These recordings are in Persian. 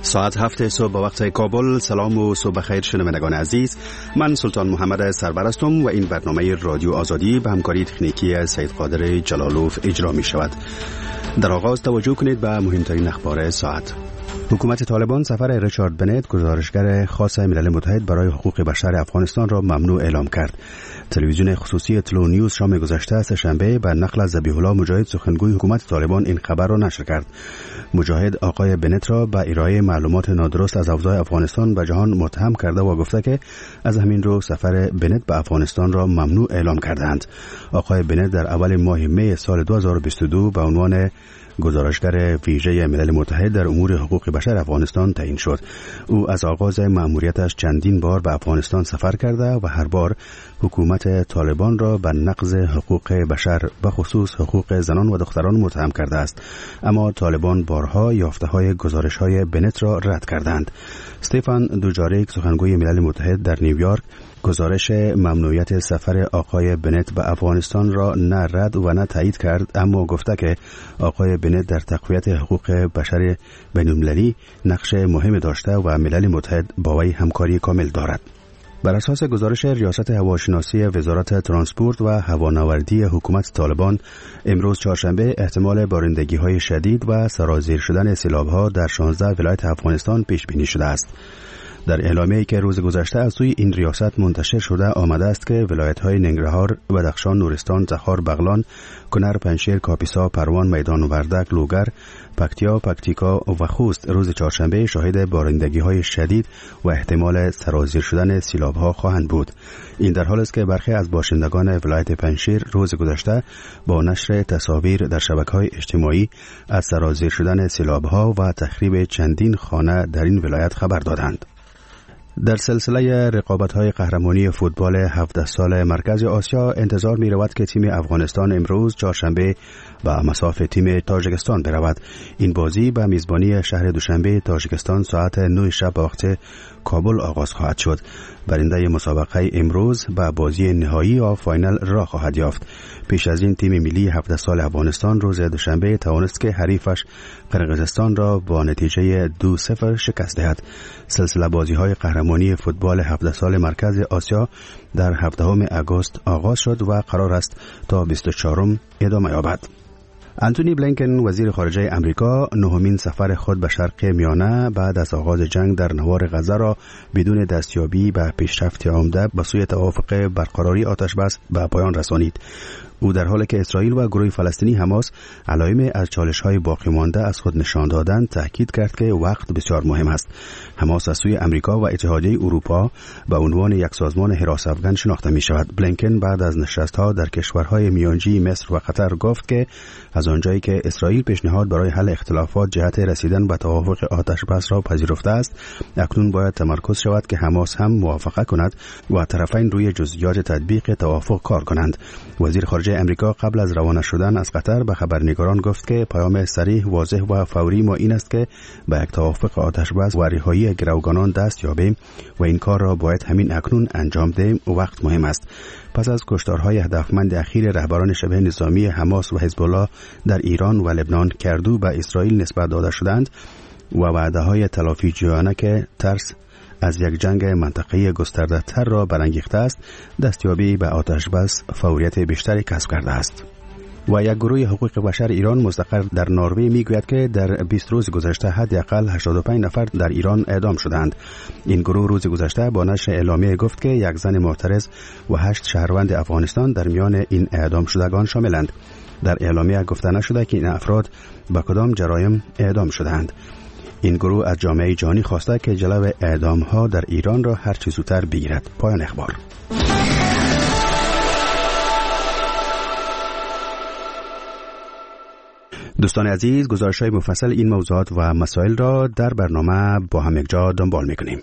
ساعت 7 صبح به وقت کابل. سلام و صبح خیر شنوندگان عزیز. من سلطان محمد سرور هستم و این برنامه رادیو آزادی به همکاری تکنیکی سید قادر جلالوف اجرا می شود. در آغاز توجه کنید به مهمترین اخبار ساعت. حکومت طالبان سفر ریچارد بنت، گزارشگر خاص ملل متحد برای حقوق بشر افغانستان را ممنوع اعلام کرد. تلویزیون خصوصی تلو نیوز شام گذشته سه‌شنبه بر نقل از ذبیح الله مجاهد سخنگوی حکومت طالبان این خبر را نشر کرد. مجاهد آقای بنت را به ارائه معلومات نادرست از اوضاع افغانستان به جهان متهم کرده و گفته که از همین رو سفر بنت به افغانستان را ممنوع اعلام کردند. آقای بنت در اول ماه می سال 2022 به عنوان گزارشگر ویژه ملل متحد در امور حقوق بشر افغانستان تعیین شد. او از آغاز مأموریتش چندین بار به افغانستان سفر کرده و هر بار حکومت طالبان را به نقض حقوق بشر به خصوص حقوق زنان و دختران متهم کرده است، اما طالبان بارها یافته‌های گزارش‌های بنت را رد کردند. استفان دوجاریک، سخنگوی ملل متحد در نیویورک، گزارش ممنوعیت سفر آقای بنت به افغانستان را نه رد و نه تایید کرد، اما گفته که آقای بنت در تقویت حقوق بشر بین‌المللی نقش مهم داشته و ملل متحد با وی همکاری کامل دارد. بر اساس گزارش ریاست هواشناسی وزارت ترانسپورت و هوانوردی حکومت طالبان، امروز چهارشنبه احتمال بارندگی‌های شدید و سرازیر شدن سیلاب‌ها در 16 ولایت افغانستان پیش بینی شده است. در اعلامیه‌ای که روز گذشته از سوی این ریاست منتشر شده آمده است که ولایت‌های ننگرهار، بدخشان، نورستان، تخار، بغلان، کنر، پنجشیر، کاپیسا، پروان، میدان وردک، لوگر، پکتیا، پکتیکا و خوست روز چهارشنبه شاهد بارندگی‌های شدید و احتمال سرازیر شدن سیلاب‌ها خواهند بود. این در حالی است که برخی از باشندگان ولایت پنجشیر روز گذشته با نشر تصاویر در شبکه‌های اجتماعی از سرازیر شدن سیلاب‌ها و تخریب چندین خانه در این ولایت خبر دادند. در سلسله رقابت‌های قهرمانی فوتبال 17 سال مرکز آسیا انتظار می‌رود که تیم افغانستان امروز چهارشنبه به مصاف تیم تاجیکستان برود. این بازی به میزبانی شهر دوشنبه تاجیکستان ساعت 9 شب به وقت کابل آغاز خواهد شد. برنده مسابقه امروز به بازی نهایی یا فاینال راه خواهد یافت. پیش از این تیم ملی 17 سال افغانستان روز دوشنبه توانست که حریفش قرقیزستان را با نتیجه 2-0 شکست دهد. سلسله بازی‌های قهرمانی فوتبال 17 سال مرکز آسیا در 17 آگوست آغاز شد و قرار است تا 24 ادامه یابد. انتونی بلینکن وزیر خارجه امریکا نهمین سفر خود به شرق میانه بعد از آغاز جنگ در نوار غزه را بدون دستیابی به پیشرفت عمده به سوی توافق برقراری آتش بس به پایان رسانید. او در حالی که اسرائیل و گروه فلسطینی حماس علائم از چالش‌های باقی مانده از خود نشان دادند، تاکید کرد که وقت بسیار مهم است. حماس از سوی آمریکا و اتحادیه اروپا به عنوان یک سازمان حراس افغان شناخته می‌شود. بلینکن بعد از نشست‌ها در کشورهای میانجی مصر و قطر گفت که از آنجایی که اسرائیل پیشنهاد برای حل اختلافات جهت رسیدن به توافق آتش بس را پذیرفته است، اکنون باید تمرکز شود که حماس هم موافقت کند و طرفین روی جزئیات تطبیق توافق کار کنند. وزیر خارجه امریکا قبل از روانه شدن از قطر به خبرنگاران گفت که پیام صریح، واضح و فوری ما این است که به یک توافق آتش بس و رهایی گروگانان دست یابیم و این کار را باید همین اکنون انجام دهیم. وقت مهم است. پس از کشتارهای هدفمند اخیر رهبران شبه نظامی حماس و حزب الله در ایران و لبنان کردو به اسرائیل نسبت داده شدند و وعده‌های تلافی جویانه که ترس از یک جنگ منطقه‌ای گسترده تر را برانگیخته است، دستیابی به آتش بس فوریت بیشتری کسب کرده است. و یک گروه حقوق بشر ایران مستقر در نروژ میگوید که در 20 روز گذشته حداقل 85 نفر در ایران اعدام شدند. این گروه روز گذشته با نشر اعلامیه گفت که یک زن معترض و 8 شهروند افغانستان در میان این اعدام شدگان شاملند. در اعلامیه گفته نشده که این افراد به کدام جرایم اعدام شدند. این گروه از جامعه جهانی خواسته که جلو اعدام‌ها در ایران را هر چه زودتر بگیرد. پایان اخبار. دوستان عزیز، گزارش‌های مفصل این موضوعات و مسائل را در برنامه با هم یکجا دنبال می‌کنیم.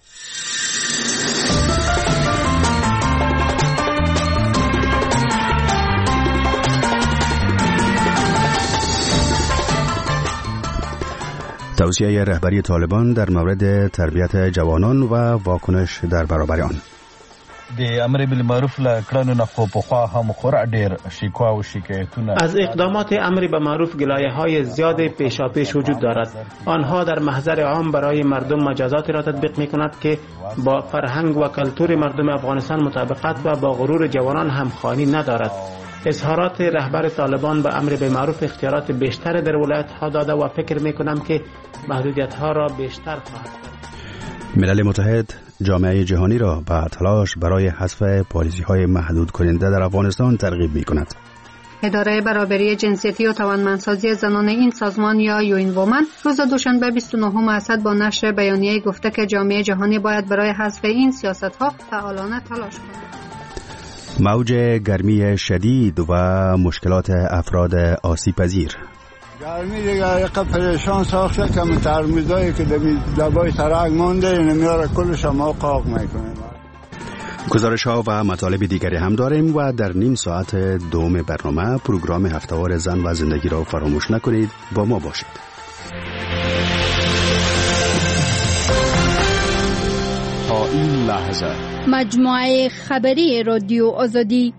توصیه رهبری طالبان در مورد تربیت جوانان و واکنش در برابر آن. د امر بالمعروف له کړنو نه خو پخوا هم خورا ډیر شکوا او شکایتونه از اقدامات امر به معروف گلایه‌های زیاد پیشاپیش وجود دارد. آنها در محضر عام برای مردم مجازاتی را تطبیق می‌کند که با فرهنگ و کلتور مردم افغانستان مطابقت و با غرور جوانان همخوانی ندارد. اظهارات رهبر طالبان به امر به معروف اختیارات بیشتر در ولایت‌ها داده و فکر می‌کنم که محدودیت‌ها را بیشتر خواهد کرد. ملل متحد جامعه جهانی را به تلاش برای حذف پالیسی‌های محدود کننده در افغانستان ترغیب می‌کند. اداره برابری جنسیتی و توانمندسازی زنان این سازمان یا یوین وومن روز دوشنبه 29 اسد با نشر بیانیه گفته که جامعه جهانی باید برای حذف این سیاست‌ها فعالانه تلاش کند. موج گرمی شدید و مشکلات افراد آسیب پذیر. گرمی دیگه یک پریشان ساخته که ترمیزایی که دبای ترک مانده نمیاره کلش هم قاق میکنه. گزارش ها و مطالب دیگری هم داریم و در نیم ساعت دوم برنامه پروگرام هفته‌وار زن و زندگی را فراموش نکنید. با ما باشید. تا این لحظه مجموعه خبری رادیو آزادی.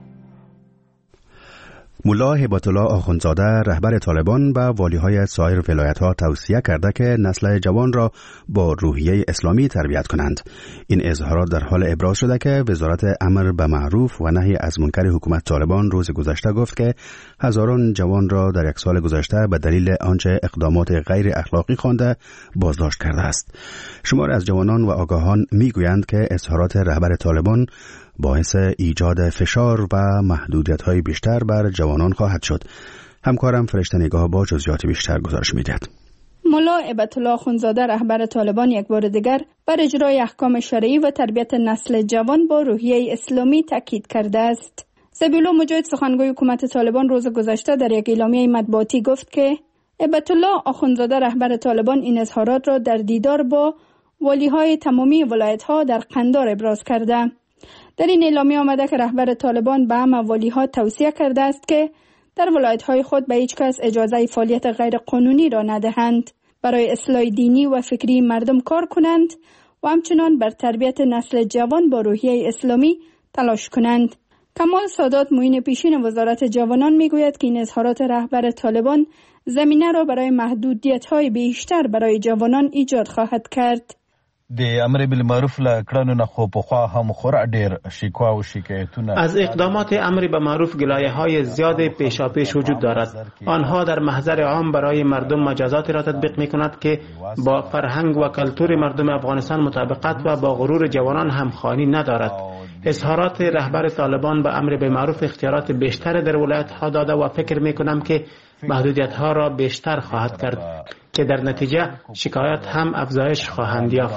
ملا هبت الله آخوندزاده رهبر طالبان به والی‌های سایر ولایت‌ها توصیه کرده که نسل جوان را با روحیه اسلامی تربیت کنند. این اظهارات در حال ابراز شده که وزارت امر به معروف و نهی از منکر حکومت طالبان روز گذشته گفت که هزاران جوان را در یک سال گذشته به دلیل آنچه اقدامات غیر اخلاقی خوانده بازداشت کرده است. شمار از جوانان و آگاهان میگویند که اظهارات رهبر طالبان باعث ایجاد فشار و محدودیت‌های بیشتر بر جوانان خواهد شد. همکارم فرشته نگاه با جزئیات بیشتر گزارش می‌دهد. ملا هبت الله آخوندزاده رهبر طالبان یک بار دیگر بر اجرای احکام شرعی و تربیت نسل جوان با روحیه اسلامی تاکید کرده است. ذبیح الله مجاهد سخنگوی حکومت طالبان روز گذشته در یک اعلامیه مطبوعاتی گفت که هبت الله آخوندزاده رهبر طالبان این اظهارات را در دیدار با والی‌های تمامی ولایت‌ها در قندار ابراز کرده. در این اعلامیه آمده که رهبر طالبان به همه والی‌ها توصیه کرده است که در ولایت‌های خود به هیچ کس اجازه فعالیت غیر قانونی را ندهند، برای اصلاح دینی و فکری مردم کار کنند و همچنان بر تربیت نسل جوان با روحیه اسلامی تلاش کنند. کمال سادات معین پیشین وزارت جوانان میگوید که این اظهارات رهبر طالبان زمینه را برای محدودیت‌های بیشتر برای جوانان ایجاد خواهد کرد. د امر بالمعروف له کړنو نه خو پخوا هم خورا ډیر شکوا او شکایتونه از اقدامات امر به معروف گلایه‌های زیاد پیشاپیش وجود دارد. آنها در محضر عام برای مردم مجازاتی را تطبیق می‌کند که با فرهنگ و کلتور مردم افغانستان مطابقت و با غرور جوانان همخوانی ندارد. اظهارات رهبر طالبان به امر به معروف اختیارات بیشتر در ولایت‌ها داده و فکر می‌کنم که محدودیت‌ها را بیشتر خواهد کرد که در نتیجه شکایت هم افزایش خواهند یافت.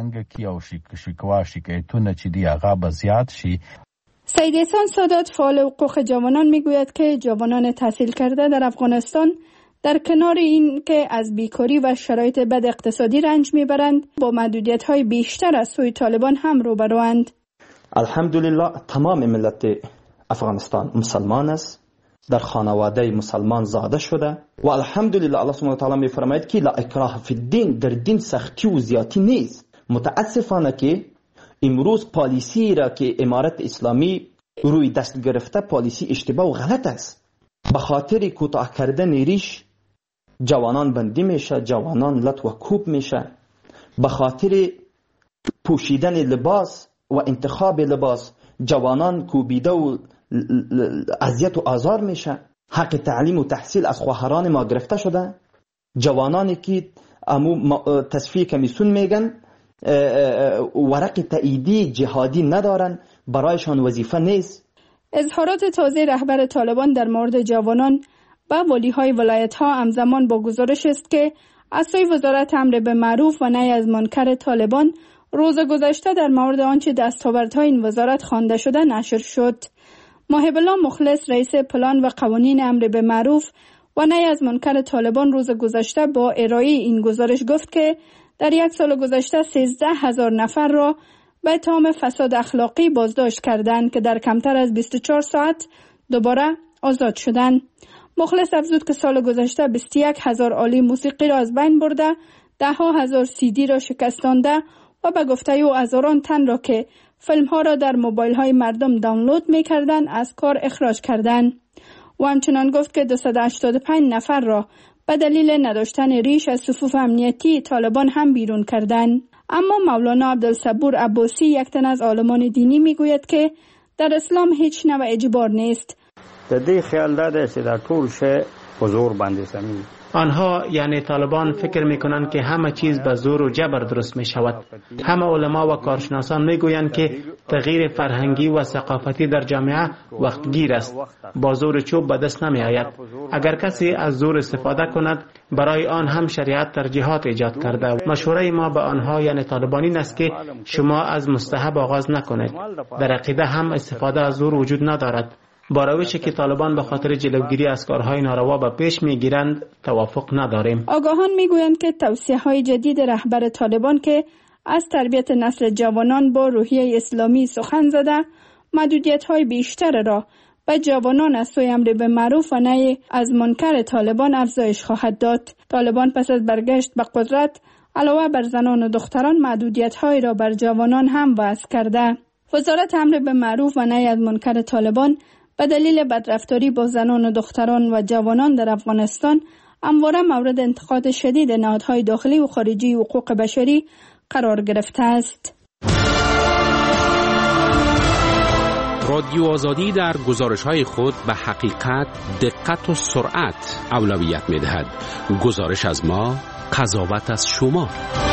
سید احسان سادات فعال حقوق جوانان میگوید که جوانان تحصیل کرده در افغانستان در کنار این که از بیکاری و شرایط بد اقتصادی رنج میبرند با محدودیت‌های بیشتر از سوی طالبان هم روبروند. الحمدلله تمام ملت افغانستان مسلمان است، در خانواده مسلمان زاده شده و الحمدلله الله سبحانه و تعالی میفرماید که لا اکراه فی الدین، در دین سختی و زیاتی نیست. متاسفانه که امروز پالیسی را که امارت اسلامی روی دست گرفته پالیسی اشتباه و غلط است. به خاطر کوتاه کردن ریش جوانان بندی میشه، جوانان لط و کوب میشه. به خاطر پوشیدن لباس و انتخاب لباس جوانان کوبیده و اذیت و آزار میشه. حق تعلیم و تحصیل از خواهران ما گرفته شده. جوانانی که تصفیه کمیسیون میگن ورق تاییدی جهادی ندارن، برایشان وظیفه نیست. اظهارات تازه رهبر طالبان در مورد جوانان و والی‌های ولایت‌ها همزمان با گزارش است که از سوی وزارت امر به معروف و نهی از منکر طالبان روز گذشته در مورد آنچه دستاوردهای این وزارت خوانده شده نشر شد. محب الله مخلص رئیس پلان و قوانین امر به معروف و نهی از منکر طالبان روز گذشته با ارائه این گزارش گفت که در یک سال گذشته 13,000 نفر را به اتهام فساد اخلاقی بازداشت کردند که در کمتر از 24 ساعت دوباره آزاد شدند. مخلص افزود که سال گذشته 21,000 آله موسیقی را از بین برده، 10,000 CD را شکستانده و به گفته او هزاران تن را که فیلم ها را در موبایل های مردم دانلود می کردن از کار اخراج کردند. و همچنان گفت که 285 نفر را به دلیل نداشتن ریش از صفوف امنیتی طالبان هم بیرون کردند. اما مولانا عبدالصبور عباسی، یک تن از عالمان دینی، می گوید که در اسلام هیچ نوع اجبار نیست. د دې خیال داده چې دا ټول شی په زور باندې سمي. آنها یعنی طالبان فکر میکنند که همه چیز به زور و جبر درست می شود. همه علما و کارشناسان می گویند که تغییر فرهنگی و ثقافتی در جامعه وقتگیر است. با زور چوب به دست نمی آید. اگر کسی از زور استفاده کند، برای آن هم شریعت ترجیحات ایجاد کرده. مشوره ما به آنها یعنی طالبانی است که شما از مستحب آغاز نکنید. در عقیده هم استفاده از زور وجود ندارد. با روشی که طالبان به خاطر جلوگیری از کارهای ناروا به پیش میگیرند توافق نداریم. آگاهان میگویند که توصیه‌های جدید رهبر طالبان که از تربیت نسل جوانان با روحیه اسلامی سخن زده، محدودیت‌های بیشتر را به جوانان از سوی امر بالمعروف و نهی از منکر طالبان افزایش خواهد داد. طالبان پس از برگشت به قدرت علاوه بر زنان و دختران محدودیت‌های را بر جوانان هم وضع کرده. وزارت امر بالمعروف و نهی از منکر طالبان به دلیل بدرفتاری با زنان و دختران و جوانان در افغانستان همواره مورد انتقاد شدید نهادهای داخلی و خارجی حقوق بشری قرار گرفته است. رادیو آزادی در گزارش‌های خود به حقیقت، دقت و سرعت اولویت می‌دهد. گزارش از ما، قضاوت از شما.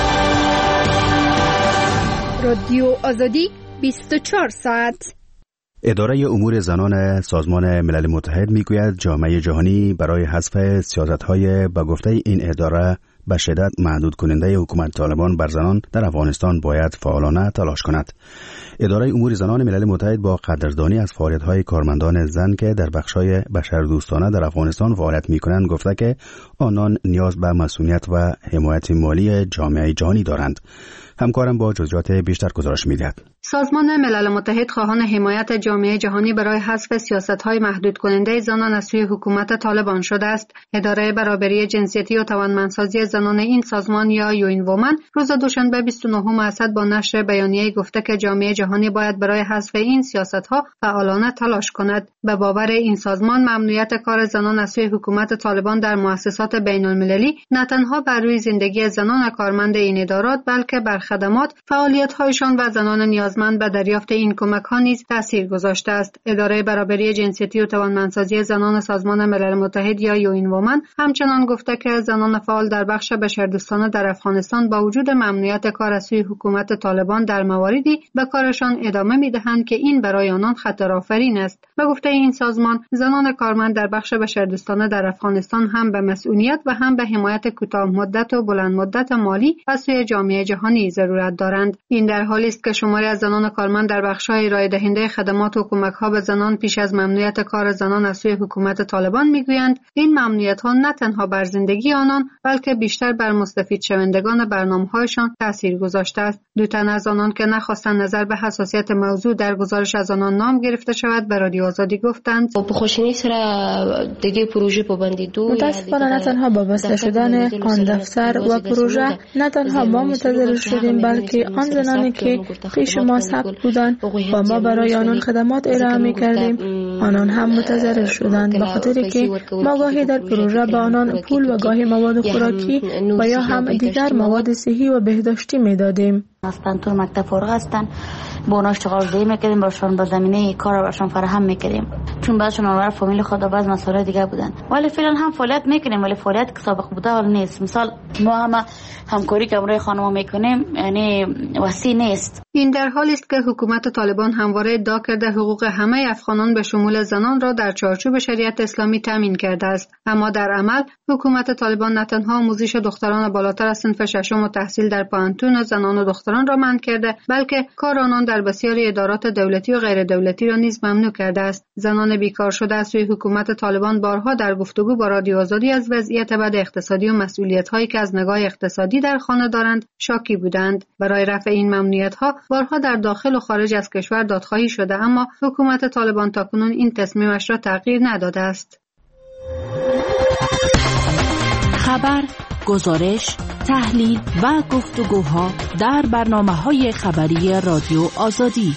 رادیو آزادی 24 ساعت. اداره امور زنان سازمان ملل متحد میگوید جامعه جهانی برای حذف سیاست‌های به گفته این اداره به شدت محدود کننده حکومت طالبان بر زنان در افغانستان باید فعالانه تلاش کند. اداره امور زنان ملل متحد با قدردانی از فعالیت‌های کارمندان زن که در بخش‌های بشردوستانه در افغانستان فعالیت می‌کنند گفته که آنان نیاز به مسئولیت و حمایت مالی جامعه جهانی دارند. همکارم با جزئیات بیشتر گزارش می‌دهد. سازمان ملل متحد خواهان حمایت جامعه جهانی برای حذف سیاست‌های محدود کننده زنان از سوی حکومت طالبان شده است. اداره برابری جنسیتی و توانمندسازی زنان این سازمان یا یوین وومن روز دوشنبه 29 اسد با نشر بیانیه گفته که جامعه جهانی باید برای حذف این سیاست‌ها فعالانه تلاش کند. به باور این سازمان ممنوعیت کار زنان از سوی حکومت طالبان در مؤسسات بین‌المللی نه تنها بر روی زندگی زنان کارمند این ادارات بلکه بر خدمات، فعالیت‌هایشان و زنان نیازمند به دریافت این کمک‌ها نیز تأثیر گذاشته است. اداره برابری جنسیتی و توانمندسازی زنان سازمان ملل متحد یا یوین وومن همچنان گفته که زنان فعال در بخش بشردوستانه در افغانستان با وجود ممنوعیت کار از سوی حکومت طالبان در مواردی به کارشان ادامه می‌دهند که این برای آنان خطرآفرین است. به گفته این سازمان، زنان کارمند در بخش بشردوستانه در افغانستان هم به مسئولیت و هم به حمایت کوتاه مدت و بلند مدت مالی از سوی جامعه جهانی ضرورت دارند. این در حالی است که شماری از زنان کارمند در بخش‌های ارائه دهنده خدمات و کمک‌ها به زنان پیش از ممنوعیت کار زنان از سوی حکومت طالبان می‌گویند این ممنوعیت‌ها نه تنها بر زندگی آنان بلکه بیشتر بر مستفید شوندگان برنامه‌هایشان تأثیر گذاشته است. دو تن از آنان که نخواستند نظر به حساسیت موضوع در گزارش از آنان نام گرفته شود به رادیو آزادی گفتند متاسفانه نه تنها با بسته شدن آن دفتر و پروژه نه تنها ما متضرر شدیم بلکه آن زنانی که پیش ما ثبت بودند و ما برای آنان خدمات ارائه می‌کردیم آنان هم متضرر شدند به خاطر که ما گاهی در پروژه به آنان پول و گاهی مواد خوراکی و یا هم دیگر مواد صحی و بهداشتی می‌دادیم. هستند تو مکتب فارغ هستند با اونا اشتغال دهی میکردیم برشان با زمینه کار برشان فراهم میکردیم چون بعضشون اونور فامیل خود و بعض مسائل دیگه بودن ولی فعلا هم فعالیت میکنیم ولی فعالیت که سابق بوده حال نیست. مثال ما همکاری که امروز خانم‌ها میکنیم یعنی وسیع نیست. این در حالی است که حکومت طالبان همواره ادعا کرده حقوق همه افغانان به شمول زنان را در چارچوب شریعت اسلامی تامین کرده است، اما در عمل حکومت طالبان نه تنها آموزش دختران بالاتر از صنف ششم و تحصیل در پانتون و زنان و دختران را منع کرده بلکه کار آنان در بسیاری ادارات دولتی و غیر دولتی را نیز ممنوع کرده است. زنان بیکار شده از سوی حکومت طالبان بارها در گفتگو با رادیو آزادی از وضعیت بد اقتصادی و مسئولیت‌هایی که از نگاه اقتصادی در خانه دارند شاکی بودند. برای رفع این ممنوعیت‌ها بارها در داخل و خارج از کشور دادخواهی شده اما حکومت طالبان تاکنون این تصمیمش را تغییر نداده است. خبر، گزارش، تحلیل و گفتگوها در برنامه‌های خبری رادیو آزادی.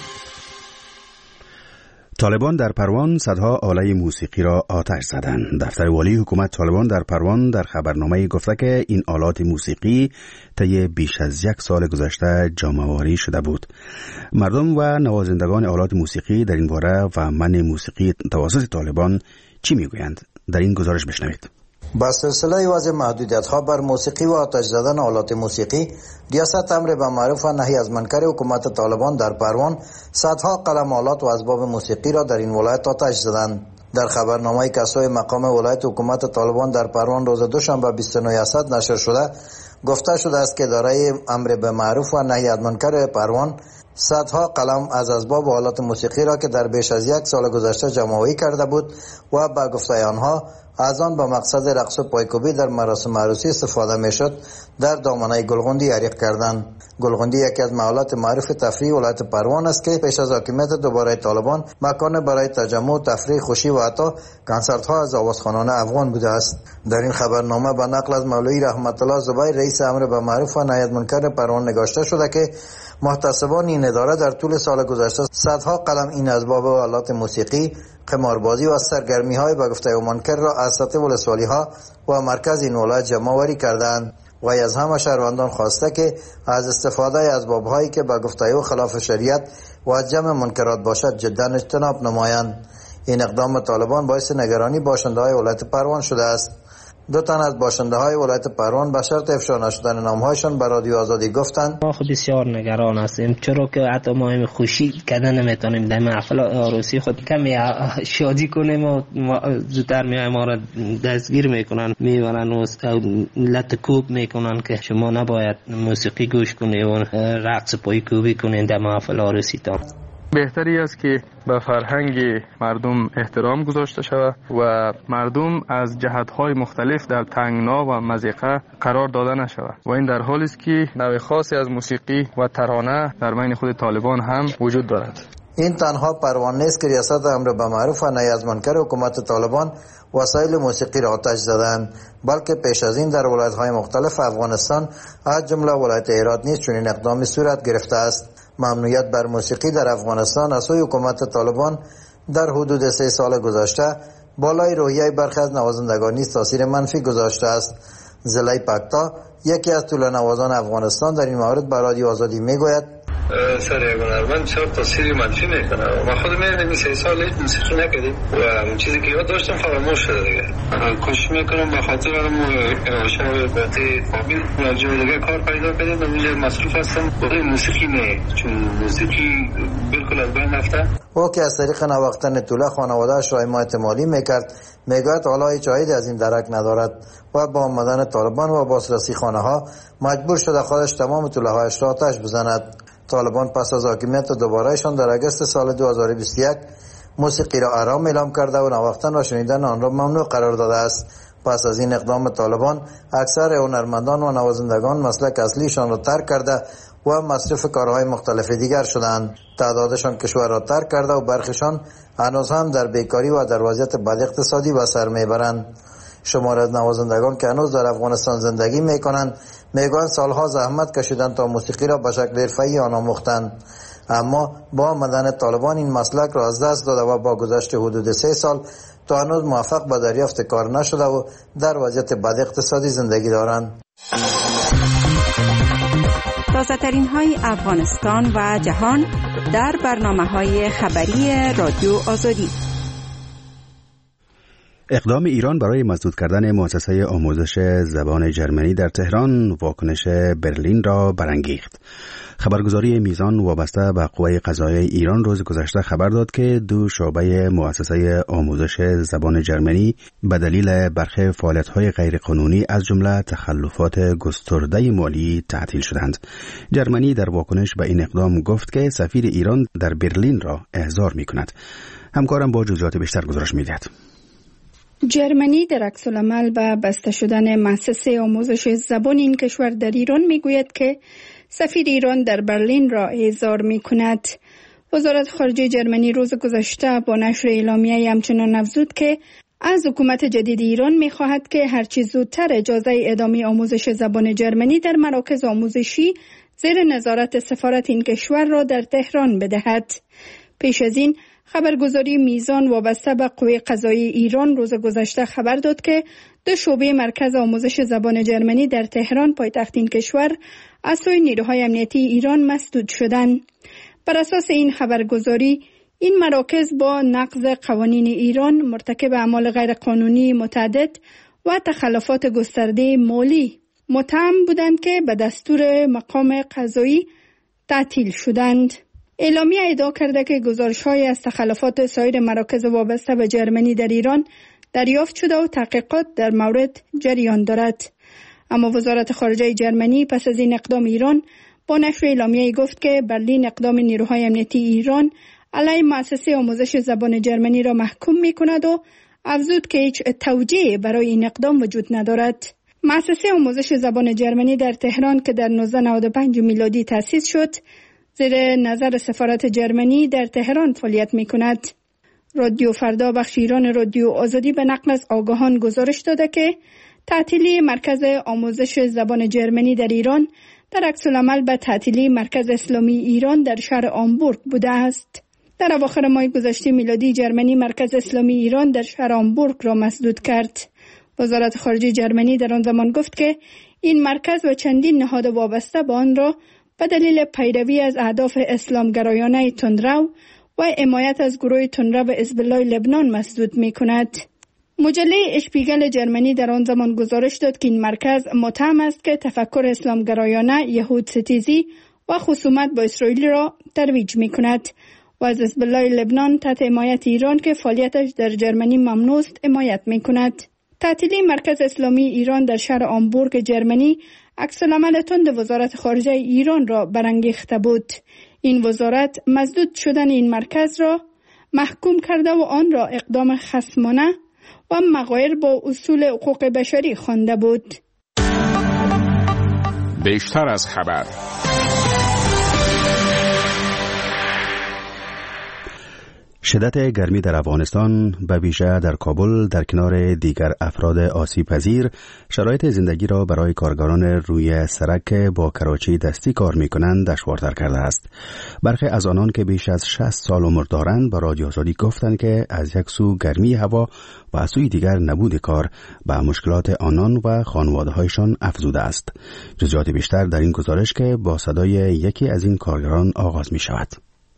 طالبان در پروان صدها آله موسیقی را آتش زدند. دفتر والی حکومت طالبان در پروان در خبرنامه گفته که این آلات موسیقی طی بیش از 1 سال گذشته جمع‌آوری شده بود. مردم و نوازندگان آلات موسیقی در این باره و منع موسیقی توسط طالبان چی میگویند؟ در این گزارش بشنوید. با سلسله وضع محدودیت‌ها بر موسیقی و آتش زدن آلات موسیقی، ریاست امر به معروف و نهی از منکر حکومت طالبان در پروان صدها قلم آلات و اسباب موسیقی را در این ولایت آتش زدند. در خبرنامه کسای مقام ولایت حکومت طالبان در پروان روز دوشنبه 29 اسد نشر شده گفته شده است که اداره امر به معروف و نهی از منکر پروان صدها قلم از اسباب و آلات موسیقی را که در بیش از 1 سال گذشته جمع‌آوری کرده بود و به گفته آنها از آن به مقصد رقص و پایکوبی در مراسم عروسی استفاده میشد در دامنه گلغندی حریق کردند. گلغندی یکی از محلات معروف تفریح ولایت پروان است که پیش از حاکمیت دوباره طالبان مکان برای تجمع، تفریح، خوشی و حتی کنسرت ها از آوازخوانان افغان بوده است. در این خبرنامه به نقل از مولوی رحمت الله زبیر رئیس امر به معروف و نهی از منکر پروان نگاشته شده که محتسبان این اداره در طول سال گذشته صدها قلم این اسباب و آلات موسیقی، قماربازی و سرگرمی‌های به گفته منکر را از سطح ولسوالی‌ها و مرکز این ولایت جمع‌آوری کردند و از همه شهروندان خواسته که از استفاده از اسباب‌هایی که به گفته او خلاف شریعت و جمع منکرات باشد جداً اجتناب نمایند. این اقدام طالبان باعث نگرانی باشنده‌های ولایت پروان شده است. 2 تن از باشنده‌های ولایت پروان به شرط افشا نشدن نام‌هایشان به رادیو آزادی گفتند ما خود بسیار نگران هستیم، چرا که حتی ما هم خوشی کردن نمیتونیم در محفل عروسی خود کمی شادی کنیم و زودتر میایم ما را دستگیر میکنن، میبرن و لطکوب میکنن که شما نباید موسیقی گوش کنید و رقص پایکوبی کنید در محفل عروسی تا. بهتری است که به فرهنگ مردم احترام گذاشته شود و مردم از جهت‌های مختلف در تنگنا و مضیقه قرار داده نشود و این در حالی است که نوع خاصی از موسیقی و ترانه در بین خود طالبان هم وجود دارد. این تنها پروان نیست که ریاست امر به معروف و نهی از منکر حکومت طالبان وسایل موسیقی را آتش زدند، بلکه پیش از این در ولایت‌های مختلف افغانستان از جمله ولایت هرات نیز چنین اقدامی صورت گرفته است. ممنوعیت بر موسیقی در افغانستان از سوی حکومت طالبان در حدود 3 سال گذشته بالای روحیه برخی از نوازندگان نیز تاثیر منفی گذاشته است. زلای پکتا یکی از طلوع‌نوازان افغانستان در این مورد به رادیو آزادی میگوید سر یک هنرمند بسیار تاثیر منفی میکنه. ما خود میدونیم 3 سال هیچ موسیقی نکردیم و اون چیزی که یاد داشتم فراموش شده دیگه. کوشش میکنم به خاطر شما باتی فامیل و جای دیگه کار پیدا کنیم و اونجا مصروف هستم. برای موسیقی نه، چون موسیقی بالکل از بین رفته. او که از طریق نواختن طوله خانواده‌اش را حمایت مالی میکرد میگوید حالا هیچ عایدی از این درک ندارد و با آمدن طالبان و بازرسی خانه‌ها مجبور شده خودش تمام طوله‌هایش را آتش بزند. طالبان پس از حاکمیت دوبارهشان در اگست سال 2021 موسیقی را حرام اعلام کرده و نواختن و شنیدن آن را ممنوع قرار داده است. پس از این اقدام طالبان اکثر هنرمندان و نوازندگان مسلک اصلیشان را ترک کرده و مصرف کارهای مختلف دیگر شدند. تعدادشان کشور را ترک کرده و برخیشان هنوز هم در بیکاری و در وضعیت بد اقتصادی به سر میبرند. شمار از نوازندگان که هنوز در افغانستان زندگی میکنند میگویند سالها زحمت کشیدند تا موسیقی را به شکل حرفه‌ای آموختند، اما با آمدن طالبان این مسلک را از دست داده و با گذشت حدود 3 سال تا هنوز موفق به دریافت کار نشده و در وضعیت بد اقتصادی زندگی دارند. تازه‌ترین های افغانستان و جهان در برنامه‌های خبری رادیو آزادی. اقدام ایران برای مسدود کردن مؤسسه آموزش زبان جرمنی در تهران واکنش برلین را برانگیخت. خبرگزاری میزان وابسته به قوه قضاییه ایران روز گذشته خبر داد که 2 شعبه مؤسسه آموزش زبان جرمنی به دلیل برخی فعالیت‌های غیرقانونی از جمله تخلفات گسترده مالی تعطیل شدند. جرمنی در واکنش به این اقدام گفت که سفیر ایران در برلین را احضار می‌کند. همکارم با جزئیات بیشتر گزارش می‌دهد. جرمنی در عکس‌العمل به بسته شدن مؤسسه آموزش زبان این کشور در ایران میگوید که سفیر ایران در برلین را احضار میکند. وزارت خارجه جرمنی روز گذشته با نشر اعلامیه همچنان افزود که از حکومت جدید ایران می‌خواهد که هرچی زودتر اجازه ادامه آموزش زبان جرمنی در مراکز آموزشی زیر نظارت سفارت این کشور را در تهران بدهد. پیش از این خبرگزاری میزان وابسته به قوه قضایی ایران روز گذشته خبر داد که 2 شعبه مرکز آموزش زبان جرمنی در تهران پایتخت این کشور از سوی نیروهای امنیتی ایران مسدود شدند. بر اساس این خبرگزاری این مراکز با نقض قوانین ایران مرتکب اعمال غیرقانونی متعدد و تخلفات گسترده مالی متهم بودند که به دستور مقام قضایی تعطیل شدند. اعلامیه ادعا کرده که گزارش‌های از تخلفات سایر مراکز وابسته به جرمنی در ایران دریافت شده و تحقیقات در مورد جریان دارد. اما وزارت خارجه جرمنی پس از این اقدام ایران با نشر اعلامیه گفت که برلین اقدام نیروهای امنیتی ایران علیه مؤسسه آموزش زبان جرمنی را محکوم می‌کند و افزود که هیچ توجیهی برای این اقدام وجود ندارد. مؤسسه آموزش زبان جرمنی در تهران که در 1995 میلادی تأسیس شد، زیر نظر سفارت جرمنی در تهران فعالیت می‌کند. رادیو فردا بخش ایران رادیو آزادی به نقل از آگاهان گزارش داده که تعطیلی مرکز آموزش زبان جرمنی در ایران در عکس العمل به تعطیلی مرکز اسلامی ایران در شهر آمبورگ بوده است. در اواخر ماه گذشته میلادی جرمنی مرکز اسلامی ایران در شهر آمبورگ را مسدود کرد. وزارت خارجه جرمنی در آن زمان گفت که این مرکز و چندین نهاد وابسته به آن را به دلیل پیروی از اهداف اسلامگرایانه تندرو و حمایت از گروه تندرو حزب الله لبنان مسدود می‌کند. مجله اشپیگل جرمنی در آن زمان گزارش داد که این مرکز متهم است که تفکر اسلامگرایانه، یهود ستیزی و خصومت با اسرائیل را ترویج می‌کند و از حزب الله لبنان تحت حمایت ایران که فعالیتش در جرمنی ممنوع است حمایت می‌کند. تعطیلی مرکز اسلامی ایران در شهر آمبورگ جرمنی عکس العمل تند وزارت خارجه ایران را برانگیخته بود. این وزارت مسدود شدن این مرکز را محکوم کرده و آن را اقدام خصمانه و مغایر با اصول حقوق بشری خوانده بود. بیشتر از خبر. شدت گرمی در افغانستان به ویژه در کابل در کنار دیگر افراد آسیب پذیر شرایط زندگی را برای کارگران روی سرک با کراچی دستی کار می‌کنند دشوارتر کرده است. برخی از آنان که بیش از 60 سال عمر دارند با رادیو آزادی گفتند که از یک سو گرمی هوا و از سوی دیگر نبود کار به مشکلات آنان و خانواده‌هایشان افزوده است. جزئیات بیشتر در این گزارش که با صدای یکی از این کارگران آغاز می‌شود.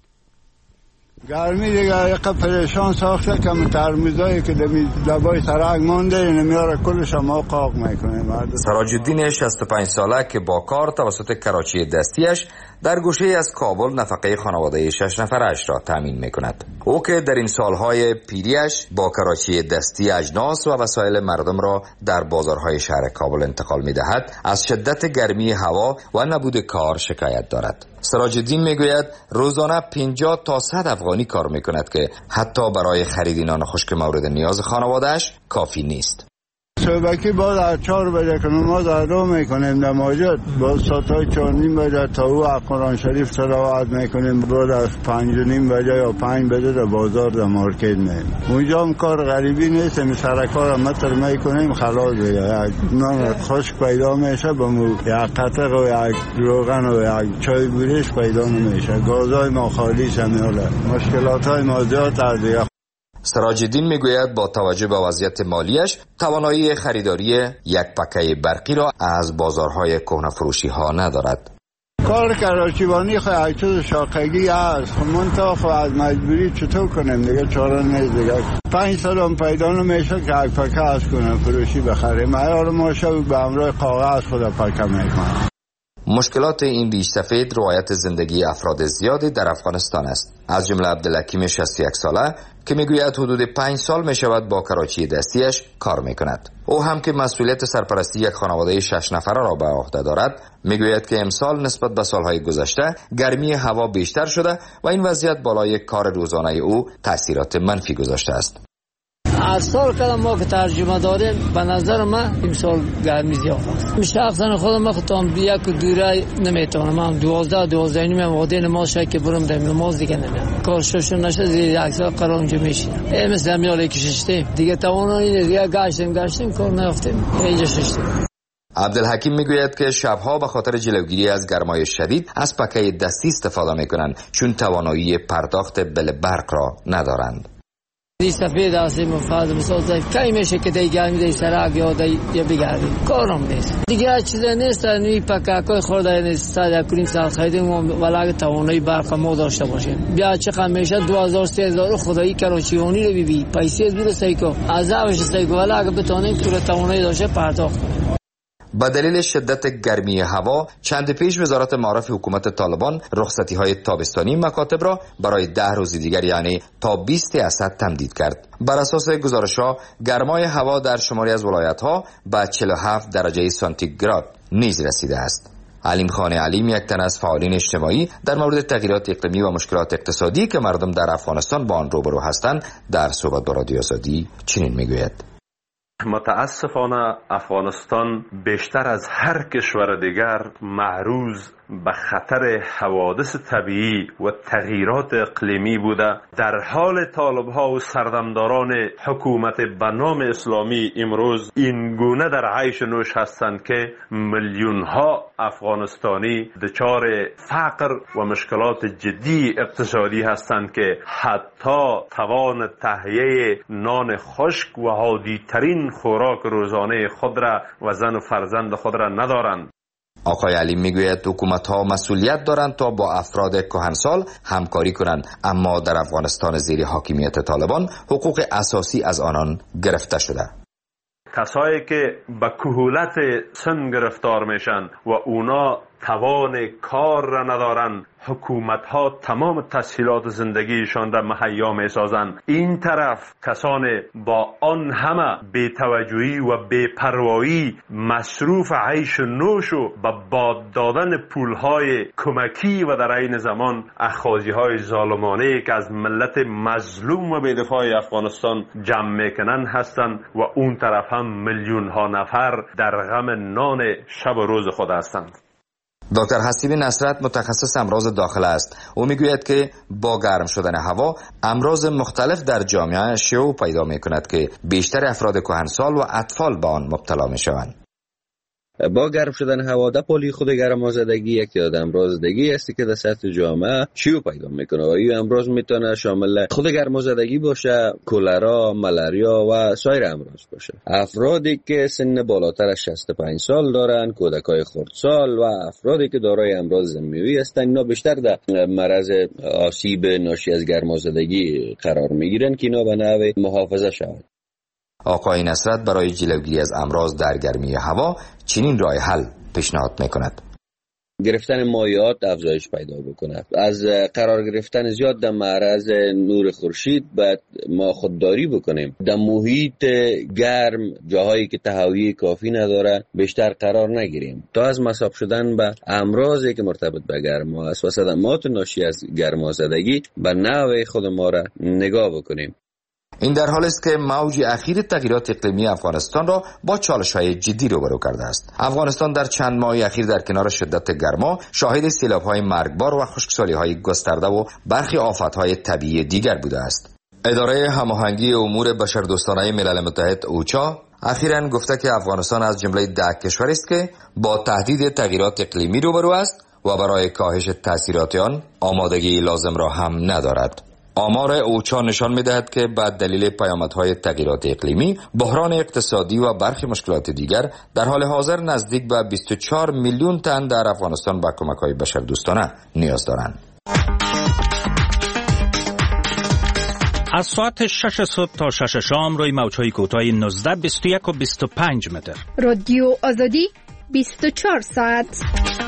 گرمی دیگه یک پریشان ساخته که ترمیزایی که دبای سرک مونده نمیاره کلش ما قاق میکنه. سراج الدین 65 ساله که با کار توسط کراچی دستیش در گوشه از کابل نفقه خانواده 6 نفرش را تامین میکند. او که در این سالهای پیریش با کراچی دستی اجناس و وسایل مردم را در بازارهای شهر کابل انتقال میدهد، از شدت گرمی هوا و نبود کار شکایت دارد. سراج الدین میگوید روزانه 50 تا 100 افغانی کار میکند که حتی برای خرید نان خشک مورد نیاز خانوادهش کافی نیست. صبحی بعد 4 بجه که نماز ادا میکنیم در مسجد، بعد ساعت 4:30 بجه تا او قرآن شریف تلاوت میکنیم، بعد از 5:30 بجه یا 5 بجه در بازار در مارکت میریم. اونجا هم کار غریبی نیست، می سرکار متر میکنیم خلاص دیگه. یک نان خشک پیدا میشه، بمو یک قطق و یک روغن و یک چای بوریش پیدا نمیشه. گازای ما خالی شمیاله. مشکلاتای ما زیاد است دیگه. سراج الدین میگوید با توجه به وضعیت مالیش توانایی خریداری یک پکه برقی را از بازارهای کهنه فروشی ها ندارد. کار کراچیوانی خواهد چیز شاقگی هست، منطقه خواهد مجبوری چطور کنیم دیگه، چاره نیست دیگه. 5 سال هم پیدا نمیشه که یک پکه از کنه فروشی بخریم. ایار ما شو به همراه کاغذ خود پکه میکنم. مشکلات این ریش سفید روایت زندگی افراد زیادی در افغانستان است، از جمله عبدالحکیم 61 ساله که میگوید حدود 5 سال میشود با کراچی دستیش کار میکند. او هم که مسئولیت سرپرستی یک خانواده 6 نفره را به عهده دارد، میگوید که امسال نسبت به سالهای گذشته گرمی هوا بیشتر شده و این وضعیت بالای کار روزانه او تاثیرات منفی گذاشته است. هر سال که ما که ترجمه داریم به نظر من امسال گرمی زیاد است. شخصا خودم وقتام یک دوره نمیتونم. من 12 نیم وقتی نماز شد که برم در نماز دیگه نمیام. کار شش نشه دیگه اکثر قرار اونجا میشینم. مثل همیالی که ششتیم دیگه توانایی دیگه گشتیم کار نیافتیم. اینجا ششتیم. عبدالحکیم میگوید که شبها به خاطر جلوگیری از گرمای شدید از پکه دستی استفاده میکنند چون توانایی پرداخت بل برق را ندارند. دی سفید هستی مفاد مثلا کی میشه که دی گرمی دی سرک یا بگردیم کارم نیست دیگه چیزی نیست. نوی پککای خورده نیست. 100 سال خریدیم ولی توانایی برق ما داشته باشیم. بیا چقدر میشه 2000 خدایی کراچیانی رو ببین پیسه دور سایکو عذابش سایکو ولی اگه بتونیم پول توانایی داشته پرداخت کنیم. با دلیل شدت گرمی هوا چند پیش وزارت معارف حکومت طالبان رخصتی‌های تابستانی مکاتب را برای 10 روز دیگر یعنی تا 20 اسد تمدید کرد. بر اساس گزارش‌ها گرمای هوا در شماری از ولایت‌ها به 47 درجه سانتیگراد نیز رسیده است. علیم خان علیم یک تن از فعالین اجتماعی در مورد تغییرات اقلیمی و مشکلات اقتصادی که مردم در افغانستان با آن روبرو هستند در صحبت با رادیو آزادی چنین میگوید: متاسفانه افغانستان بیشتر از هر کشور دیگر معرض به خطر حوادث طبیعی و تغییرات اقلیمی بوده. در حال طالبها و سردمداران حکومت به نام اسلامی امروز این گونه در عیش نوش هستند که میلیون ها افغانستانی دچار فقر و مشکلات جدی اقتصادی هستند که حتی توان تهیه نان خشک و عادی ترین خوراک روزانه خود را و زن و فرزند خود را ندارند. آقای علی میگوید حکومت‌ها مسئولیت دارند تا با افراد کهنسال همکاری کنند، اما در افغانستان زیر حاکمیت طالبان حقوق اساسی از آنان گرفته شده. کسایی که به کهولت سن گرفتار میشن و اونا توان کار را ندارن، حکومت ها تمام تسهیلات زندگیشان را مهیا می سازند. این طرف کسان با آن همه بی‌توجهی و بی‌پروایی مصروف عیش نوش و به باد دادن پولهای کمکی و در عین زمان اخاذی های ظالمانه که از ملت مظلوم و بی‌دفاع افغانستان جمع میکنن هستند و اون طرف هم میلیون ها نفر در غم نان شب و روز خود هستند. دکتر حسیب نصرت متخصص امراض داخله است. او میگوید که با گرم شدن هوا امراض مختلف در جامعه شیوع پیدا میکند که بیشتر افراد کهنسال و اطفال به آن مبتلا میشوند. با گرم شدن هوا در پولی خود گرمازدگی یکی از امراضدگی است که در سطح جامعه شیوع پیدا میکنه و این امراض میتونه شامل خود گرمازدگی باشه، کولرا، ملاریا و سایر امراض باشه. افرادی که سن بالاتر از 65 سال دارن، کودکای خردسال و افرادی که دارای امراض ضمیموی هستند، اینا بیشتر در مرض آسیب ناشی از گرمازدگی قرار میگیرن که اینا به نحو محافظه شود. آقای نصرت برای جلوگیری از امراض در گرمی هوا چنین راه حل پیشنهاد میکند: گرفتن مایعات افزایش پیدا بکنه. از قرار گرفتن زیاد در معرض نور خورشید باید ما خودداری بکنیم. در محیط گرم، جاهایی که تهویه کافی نداره، بیشتر قرار نگیریم تا از مصاب شدن به امراضی که مرتبط به گرما است و صدمات ناشی از گرمازدگی به نحو خود ما را نگاه بکنیم. این در حالی است که موج اخیر تغییرات اقلیمی افغانستان را با چالش‌های جدی روبرو کرده است. افغانستان در چند ماه اخیر در کنار شدت گرما شاهد سیلاب‌های مرگبار و خشکسالی‌های گسترده و برخی آفت‌های طبیعی دیگر بوده است. اداره هماهنگی امور بشردوستانه ملل متحد اوچا اخیراً گفته که افغانستان از جمله 10 کشوری است که با تهدید تغییرات اقلیمی روبرو است و برای کاهش تاثیرات آن آمادگی لازم را هم ندارد. آمار اوچا نشان می‌دهد که بعد دلیل پیامدهای تغییرات اقلیمی، بحران اقتصادی و برخی مشکلات دیگر در حال حاضر نزدیک به 24 میلیون تن در افغانستان به کمک‌های بشردوستانه نیاز دارند. از ساعت 6 صبح تا 6 شام روی موج‌های کوتاه 19، 21 و 25 متر. رادیو آزادی 24 ساعت.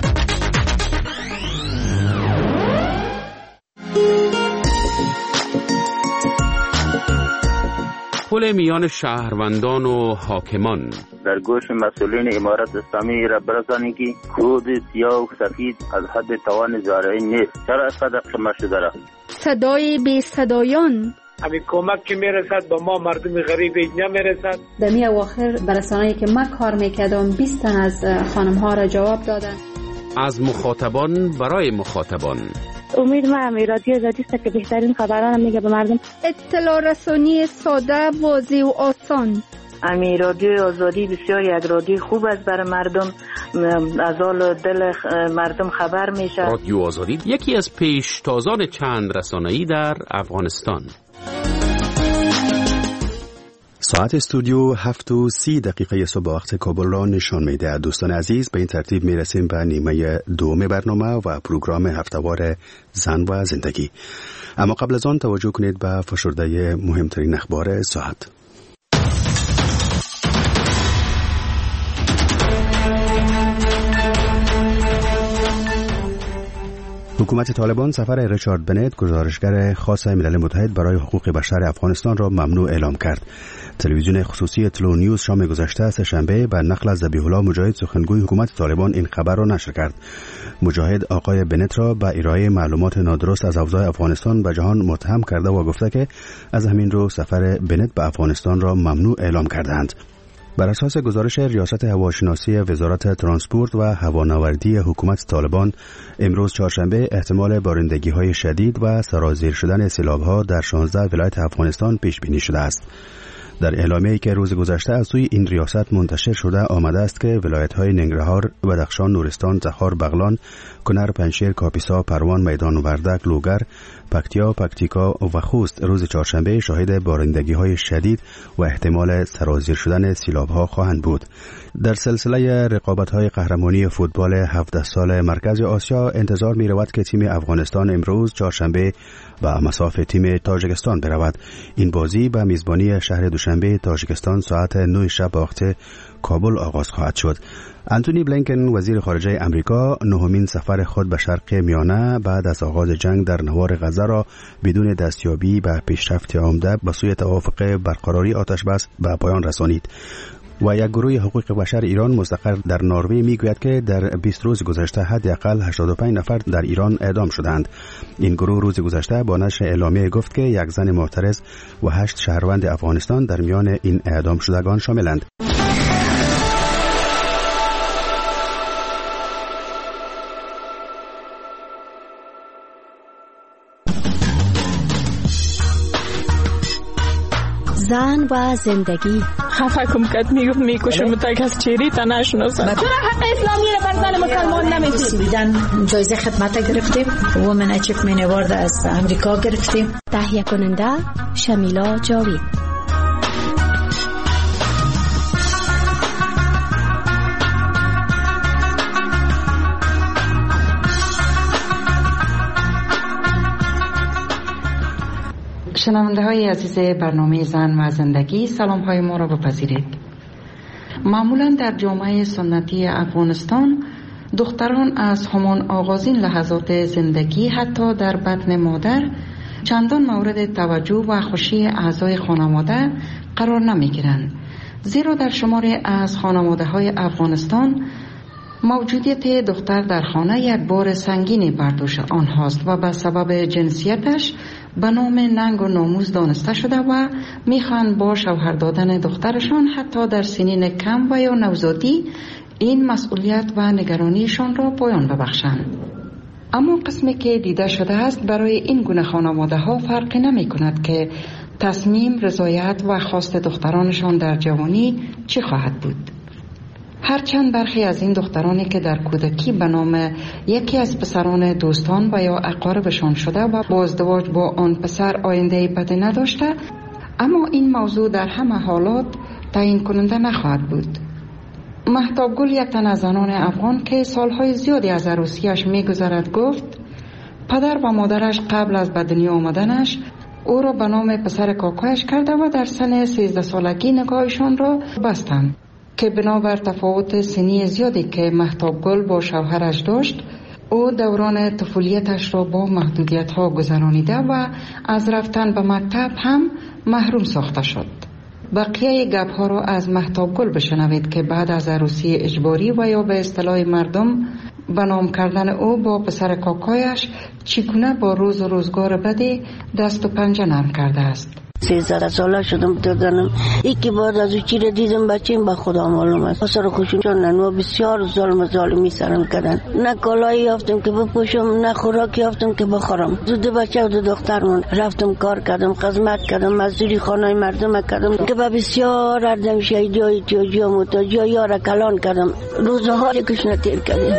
پل میان شهروندان و حاکمان. در گوش مسئولین امارت اسلامی را برسانید که کود سیاه و سفید از حد توان زارعین نیست. چرا اینقدر قیمت شده را؟ صدای بی صدایان، همین کمک که میرسد به ما مردم غریب اینجا میرسد. در می اواخر برسانه‌ای که من کار میکردم 20 تن از خانم ها را جواب دادن. از مخاطبان برای مخاطبان. امید ما رادیو آزادی است که بهترین خبران میگه به مردم. اطلاع رسانی ساده، واضح و آسان. رادیو آزادی بسیار یک رادیو خوب است برای مردم، از حال دل مردم خبر میشه. رادیو آزادی یکی از پیشتازان چند رسانه‌ای در افغانستان. ساعت استودیو 7:30 صبح وقت کابل را نشان میده. دوستان عزیز، به این ترتیب میرسیم به نیمه دوم برنامه و پروگرام هفتهوار زن و زندگی. اما قبل از آن توجه کنید به فشرده مهمترین اخبار ساعت. حکومت طالبان سفر ریچارد بنت، گزارشگر خاص ملل متحد برای حقوق بشر افغانستان را ممنوع اعلام کرد. تلویزیون خصوصی تلو نیوز شام گذشته سه‌شنبه به نقل از ذبیح الله مجاهد سخنگوی حکومت طالبان این خبر را نشر کرد. مجاهد آقای بنت را به ارائه معلومات نادرست از اوضاع افغانستان به جهان متهم کرده و گفته که از همین رو سفر بنت به افغانستان را ممنوع اعلام کردند. بر اساس گزارش ریاست هواشناسی وزارت ترانسپورت و هوانوردی حکومت طالبان، امروز چهارشنبه احتمال بارندگی‌های شدید و سرازیر شدن سیلاب‌ها در 16 ولایت افغانستان پیش بینی شده است. در اعلامیه‌ای که روز گذشته از سوی این ریاست منتشر شده آمده است که ولایت‌های ننگرهار، بدخشان، نورستان، تخار، بغلان، کنر، پنجشیر، کاپیسا، پروان، میدان وردک، لوگر، پکتیا، پکتیکا و خوست روز چهارشنبه شاهد بارندگی‌های شدید و احتمال سرازیر شدن سیلاب‌ها خواهند بود. در سلسله رقابت‌های قهرمانی فوتبال 17 سال مرکز آسیا انتظار می‌رود که تیم افغانستان امروز چهارشنبه به مصاف تیم تاجیکستان برود. این بازی به میزبانی شهر دوشنبه تاجیکستان ساعت 9 شب وقت کابل آغاز خواهد شد. انتونی بلینکن وزیر خارجه امریکا نهمین سفر خود به شرق میانه بعد از آغاز جنگ در نوار غزه را بدون دستیابی به پیشرفت عمده به سوی توافق برقراری آتش بس به پایان رسانید. و یک گروه حقوق بشر ایران مستقر در نروژ میگوید که در 20 روز گذشته حداقل 85 نفر در ایران اعدام شدند. این گروه روز گذشته با نشر اعلامیه گفت که یک زن معترض و 8 شهروند افغانستان در میان این اعدام شدگان شاملند. زن و زندگی. خفه کم کد میکشم تک از چیری تا نشناسم. چرا حق اسلامی را بر زن مسلمان نمیدید؟ جایزه خدمت گرفتیم. وومن اچیومنت اوارد از امریکا گرفتیم. تهیه کننده شمیلا جاوید. شنونده های عزیز برنامه زن و زندگی، سلام های ما را بپذیرید. معمولا در جامعه سنتی افغانستان دختران از همان آغازین لحظات زندگی حتی در بطن مادر چندان مورد توجه و خوشی اعضای خانواده قرار نمی گیرند، زیرا در شماری از خانواده های افغانستان موجودیت دختر در خانه یک بار سنگینی بر دوش آنهاست و به سبب جنسیتش به نام ننگ و ناموس دانسته شده و میخوان با شوهر دادن دخترشان حتی در سنین کم و یا نوزادی این مسئولیت و نگرانیشان را پایان ببخشند. اما قسمی که دیده شده است برای این گونه خانواده ها فرقی نمی کند که تصمیم، رضایت و خواست دخترانشان در جوانی چه خواهد بود. هرچند برخی از این دخترانی که در کودکی به نام یکی از پسران دوستان و یا اقاربشان شده و با ازدواج با آن پسر آینده بدی نداشته، اما این موضوع در همه حالات تعیین کننده نخواهد بود. مهتاب گل، یک تن از زنان افغان که سالهای زیادی از عروسیش می‌گذرد، گفت پدر و مادرش قبل از به دنیا آمدنش او را به نام پسر کاکایش کرده و در سن 13 سالگی نکاحشان را بستند که بنابر تفاوت سنی زیادی که مهتاب گل با شوهرش داشت، او دوران طفولیتش را با محدودیت ها گذرانیده و از رفتن به مکتب هم محروم ساخته شد. بقیه گپ ها را از مهتاب گل بشنوید که بعد از عروسی اجباری و یا به اصطلاح مردم به نام کردن او با پسر کاکایش چگونه با روز و روزگار بدی دست و پنجه نرم کرده است. 13 ساله شدم دادنم یکی بعد از او چیره دیدم بچه‌ام به خدا معلوم است سر خوشم چون ننو بسیار ظالمی سرم کردن نه کالایی یافتم که بپوشم نه خوراکی یافتم که بخورم دو بچه و دو دختر من رفتم کار کردم خدمت کردم مزدوری خانه مردم کردم که به بسیار اردم شهیدای جوجی و متاجی یار کلان کردم روزها کشنه تیر کردم.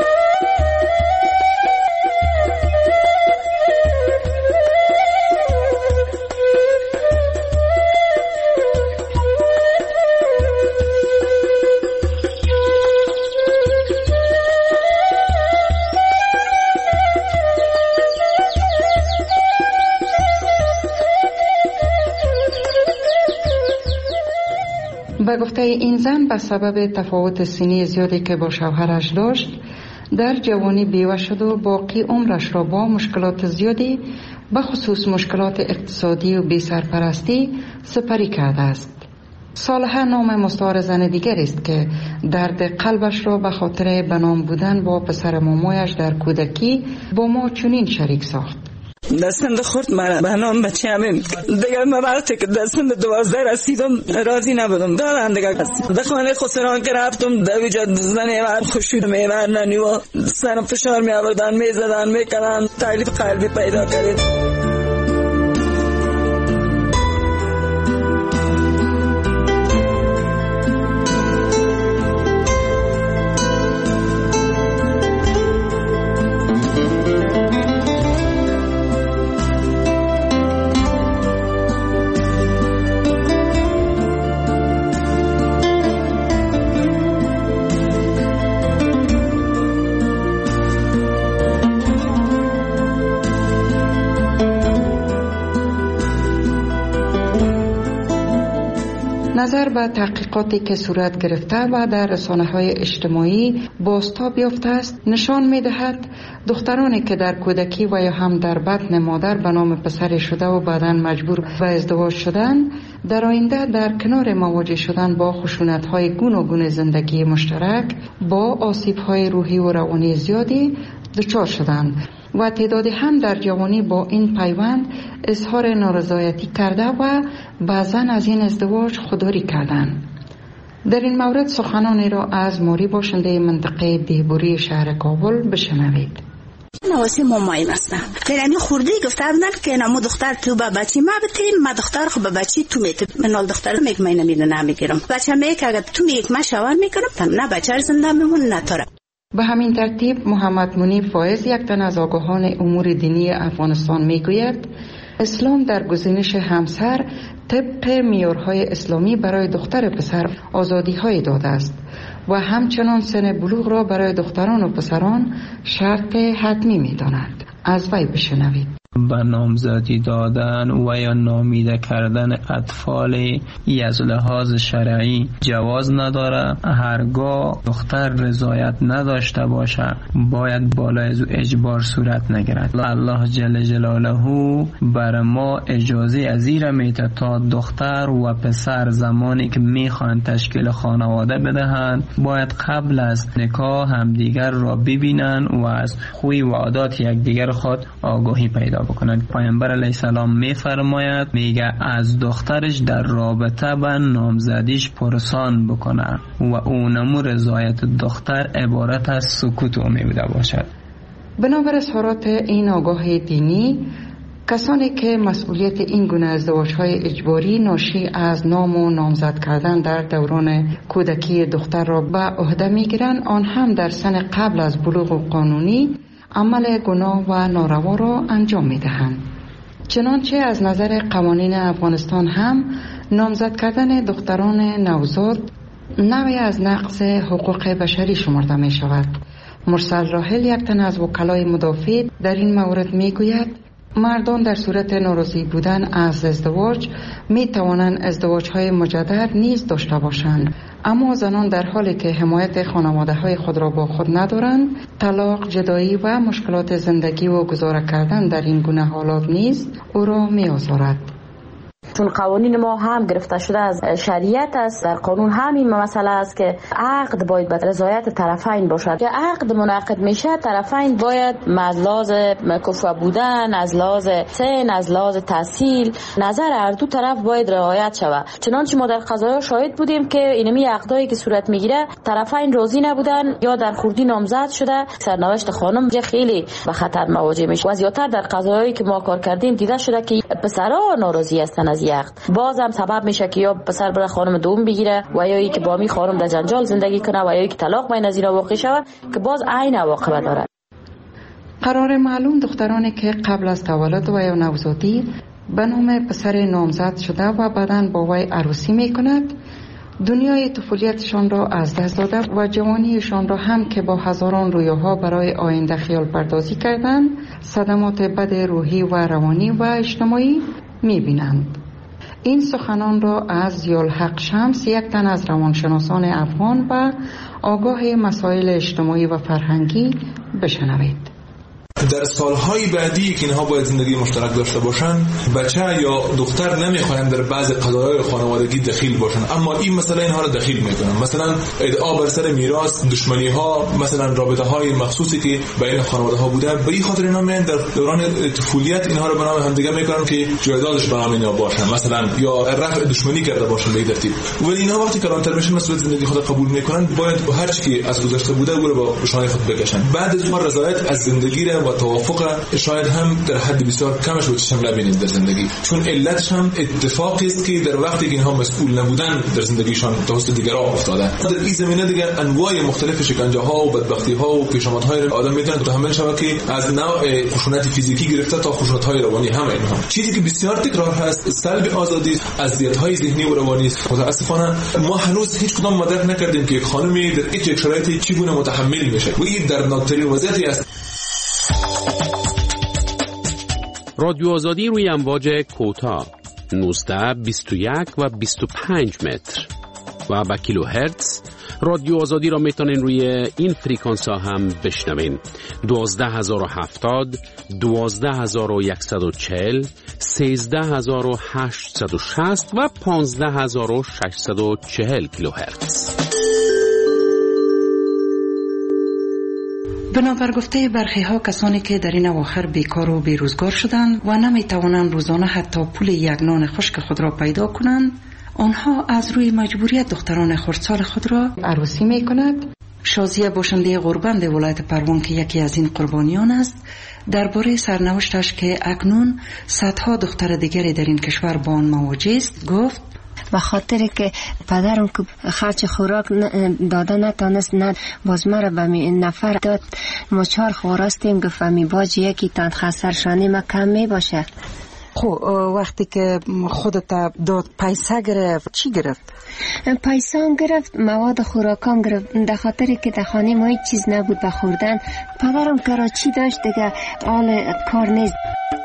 به گفته این زن به سبب تفاوت سنی زیادی که با شوهرش داشت در جوانی بیوه شد و باقی عمرش را با مشکلات زیادی به خصوص مشکلات اقتصادی و بی سرپرستی سپری کرده است. صالحه نام مستعار زن دیگر است که درد قلبش را به خاطر بنام بودن با پسر مامایش در کودکی با ما چنین شریک ساخت. دستند خورد مرا به نام بچه همین دیگر من وقتی که دستند 12 رسیدم راضی نبودم دارن دیگر در خانه خسران که رفتم در ویجا زن ایوان خوشید میورننی و سرم فشار می آوردن می زدن می کردن تکلیف قلبی پیدا کرد. نظر به تحقیقاتی که صورت گرفته و در رسانه‌های اجتماعی بازتاب یافته است نشان می‌دهد دخترانی که در کودکی و یا هم در بطن مادر به نام پسر شده و بعداً مجبور به ازدواج شدند در آینده در کنار مواجه شدن با خشونت‌های گوناگون زندگی مشترک با آسیب‌های روحی و روانی زیادی دچار شدند و تعدادی هم در جوانی با این پیوند اظهار نارضایتی کرده و بعضاً از این ازدواج خودداری کردند. در این مورد سخنانی را از موری باشنده منطقه دیبوری شهر کابل بشنوید. نواسی مامایم هستم. فرمی خورده گفته بودن که نمو دختر تو با بچی ما بتیم ما دختر خب با بچی تو میتیم منال دختر میگه من نمیدونم نمیگیرم بچه میگه اگر تو میگه من شوهر میکنم نه بچه زنده میمون نه تره. به همین ترتیب محمد منیب فایز یک تن از آگاهان امور دینی افغانستان میگوید اسلام در گزینش همسر طبق معیارهای اسلامی برای دختر پسر آزادی‌های داده است و همچنان سن بلوغ را برای دختران و پسران شرط حتمی می‌داند. از وی بشنوید. به نامزدی دادن و یا نامیده کردن اطفال از لحاظ شرعی جواز نداره. هرگاه دختر رضایت نداشته باشه باید بالای از اجبار صورت نگیرد. الله جل جلاله بر ما اجازه ازیر میده تا دختر و پسر زمانی که میخوان تشکیل خانواده بدهند باید قبل از نکاح همدیگر را ببینن و از خوی و عادات یکدیگر خود آگاهی پیدا بکنند. پیامبر علیه السلام میفرماید میگه از دخترش در رابطه با نامزدیش پرسان بکنه و اونمو رضایت دختر عبارت از سکوت میبوده باشد. بنابر اظهارات این آگاه دینی کسانی که مسئولیت این گونه ازدواج‌های اجباری ناشی از نام و نامزد کردن در دوران کودکی دختر را به عهده میگیرند آن هم در سن قبل از بلوغ قانونی عمل گناه و ناروا را انجام می‌دهند. چنانچه از نظر قوانین افغانستان هم نامزد کردن دختران نوزاد نوعی از نقض حقوق بشری شمرده می شود. مرسل راحل یک تن از وکلای مدافع در این مورد می گوید مردان در صورت ناراضی بودن از ازدواج می توانند ازدواج‌های مجدد نیز داشته باشند، اما زنان در حالی که حمایت خانواده‌های خود را با خود ندارند طلاق، جدایی و مشکلات زندگی و گذاره کردن در این گونه حالات نیز او را می آزارد. چون قوانین ما هم گرفته شده از شریعت است. در قانون همین مسئله است که عقد باید به رضایت طرفین باشد. که عقد منعقد میشه طرفین باید از لحاظ کفو بودن، از لحاظ سن، از لحاظ تحصیل، نظر هر دو طرف باید رعایت شود. چنانچه ما در قضایا شاهد بودیم که اینمی عقدایی که صورت میگیره طرفین راضی نبودن یا در خوردی نامزد شده، سرنوشت خانم خیلی به خطر مواجه میشه. و زیادتر در قضایایی که ما کار کردیم دیده شده که پسرها ناراضی هستن از عقد. بازم سبب میشه که یا پسر بره خانم دوم بگیره و یا اینکه با می خانم در جنجال زندگی کنه و یا اینکه طلاق بین از اینا واقع شود که باز عین عواقب داره. قرار معلوم دخترانی که قبل از تولد و یا نوزادی به نام پسر نامزد شده و بعداً با وی عروسی میکند، دنیای طفولیتشان را از دست داده و جوانیشان را هم که با هزاران رویاها برای آینده خیال پردازی کردند، صدمات بد روحی و روانی و اجتماعی میبینند. این سخنان را از ضیاءالحق شمس، یک تن از روانشناسان افغان و آگاه مسائل اجتماعی و فرهنگی، بشنوید. در سالهای بعدی که اینها باید زندگی مشترک داشته باشن، بچه یا دختر نمیخواهند در بعض قضایای خانوادگی دخیل باشن، اما این مسئله اینها را دخیل میکنن. مثلا ادعا بر سر میراث، دشمنی ها، مثلا رابطه های مخصوصی که بین خانواده ها بوده، به این خاطر اینا میان در دوران طفولیت اینها را به نام همدیگه میکنن که جایدادش به نام اینا باشن، مثلا یا رفع دشمنی کرده باشن به این ترتیب. ولی اینها وقتی کلانتر میشن مسئولیت زندگی خود قبول میکنن، باید هر چی که از گذشته بوده او را با شانه خود بکشن. بعد از اون رضایت از زندگی و توافق شاید هم در حد بسیار کمش رو چشم نبینید در زندگی، چون علتش هم اتفاقی است که در وقتی که اینها مسئول نبودن در زندگیشان توسط دیگران افتاده. در این زمینه دیگر انواع مختلف شکنجه ها و بدبختی ها و پیشامدهای آدم میتونه متحمل شود که از نوع خشونت فیزیکی گرفته تا خشونت های روانی هم اینها. چیزی که بسیار تکرار هست سلب آزادی، اذیت های ذهنی و روانی است. متاسفانه ما هنوز هیچ کدام مدرک نکردیم که خانمی در هیچ شرایطی چگونه متحمل میشه و این دردناکترین وضعیتی است. رادیو آزادی روی امواج کوتاه 19, 21 و 25 متر و با کیلوهرتز رادیو آزادی را میتونین روی این فریکانس ها هم بشنوین. 12070 12140 13860 و 15640 کیلوهرتز. بنابر گفته برخی ها، کسانی که در این اواخر بیکار و بیروزگار شدند و نمی توانند روزانه حتی پول یک نان خشک خود را پیدا کنند، آنها از روی مجبوریت دختران خردسال خود را عروسی می کند. شازیه باشنده غوربند ولایت پروان که یکی از این قربانیان است، درباره سرنوشتش که اکنون صدها دختر دیگری در این کشور با آن مواجه است گفت: به خاطر که پدرم که خرچ خوراک داده نتانست، نه باز مرا به نفر داد. ما 4 خوراستیم، گفتم باج یکی تان خسرشانی ما کم می باشه. خب وقتی که خودت داد پیسه گرفت چی گرفت؟ پیسه هم گرفت، مواد خوراکام گرفت، در خاطر که در خانه ما هیچ چیز نبود به خوردن. پدرم کراچی داشت دیگه، حال کار نیست.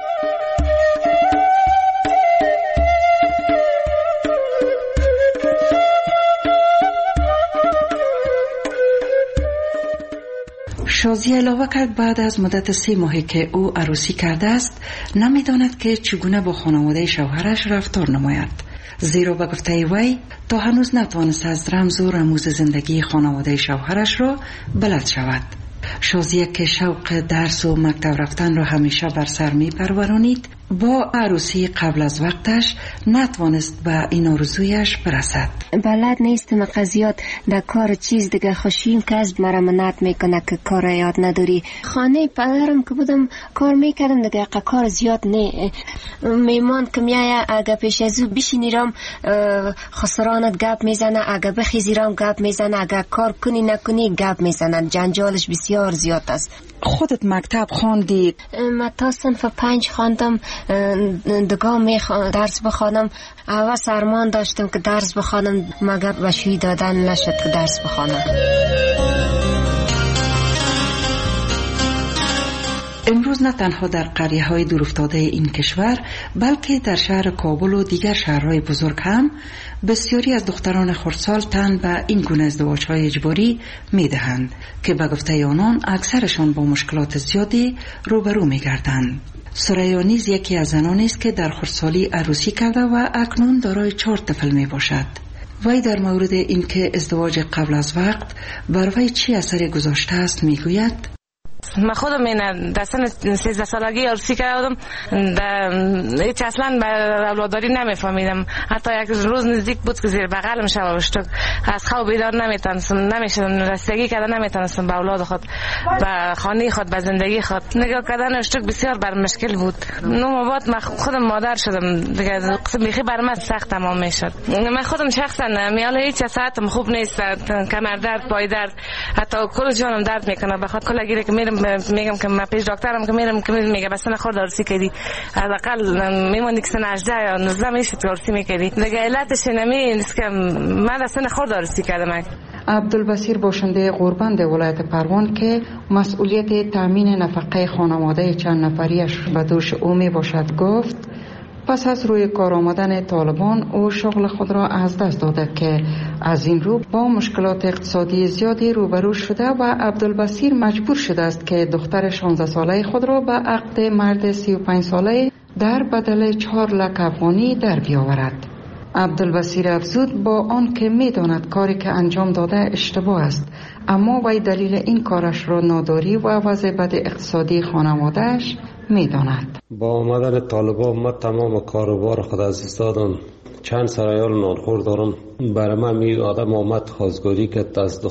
شازیه علاوه کرد بعد از مدت 3 ماهی که او عروسی کرده است، نمیداند که چگونه با خانواده شوهرش رفتار نماید، زیرا به گفته وی تا هنوز نتوانست از رمز و رموز زندگی خانواده شوهرش را بلد شود. شازیه که شوق درس و مکتب رفتن را همیشه بر سر می پرورانید، با عروسی قبل از وقتش نتوانست به این آرزویش برسد. بلد نیستم قضیات در کار چیز دیگه، خوشیم کسب مرا منعت میکنه که کار یاد نداری. خانه پدرم که بودم کار میکردم دیگه، کار زیاد نه. میمان که میایه اگه پیش از او بشینیرم خسرانت گپ میزنه، اگه بخیزیرم گپ میزنه، اگه کار کنی نکنی گپ میزنن. جنجالش بسیار زیاد است. خودت مکتب خواندی؟ من تا صنف 5 خواندم، دگاه درس بخوانم. اول سرمان داشتم که درس بخوانم، مگر بشوی دادن نشد که درس بخوانم. امروز نه تنها در قریه‌های دورافتاده این کشور بلکه در شهر کابل و دیگر شهرهای بزرگ هم بسیاری از دختران خردسال تن به این گونه ازدواج‌های اجباری می‌دهند که به گفته آنان اکثرشان با مشکلات زیادی روبرو می‌گردند. ثریا نیز یکی از زنانی است که در خردسالی عروسی کرده و اکنون دارای 4 طفل میباشد. وی در مورد اینکه ازدواج قبل از وقت بر وی چی اثری گذاشته است میگوید: من خودم این در سن 13 سالگی عروسی کردم، هیچ اصلا به اولاداری نمیفهمیدم. حتی یک روز نزدیک بود که زیر بغلم شب اشتک از خواب بیدار نمیشدم، رسیدگی کردن نمیتونستم به اولاد خود، به خانه خود، به زندگی خود. نگاه کردن اشتک بسیار بر مشکل بود. 9 ماه بعد من خودم مادر شدم دیگه، بیخی بر من سخت تمام میشد. من خودم شخصا میال هیچ ساعتم خوب نیست، کمر درد، پای درد، حتی کل جانم درد میکنه. بخاطر کلا گیره که میگم که من پیش دکترم که میرم میگه بس نخورد عروسی کردی، حداقل میمونی که سن 18 یا 19 میشه تو عروسی میکردی. دیگه علتش نیست که من در سن خورد عروسی کردم. عبدالبصیر باشنده غوربند ولایت پروان که مسئولیت تامین نفقه خانواده چند نفریش به دوش او می باشد گفت پس از روی کار آمدن طالبان او شغل خود را از دست داده که از این رو با مشکلات اقتصادی زیادی روبرو شده و عبدالبصیر مجبور شده است که دختر 16 ساله خود را به عقد مرد 35 ساله در بدل 4 لک افغانی در بیاورد. عبدالبصیر افزود با آن که می داند کاری که انجام داده اشتباه است، اما وی دلیل این کارش را ناداری و وضع بد اقتصادی خانوادهش می داند. با آمدن طالبان ما تمام کاروبار خود از دست دادم. چند سرایال نانخور دارم. برای من می آدم آمد خواستگاری که از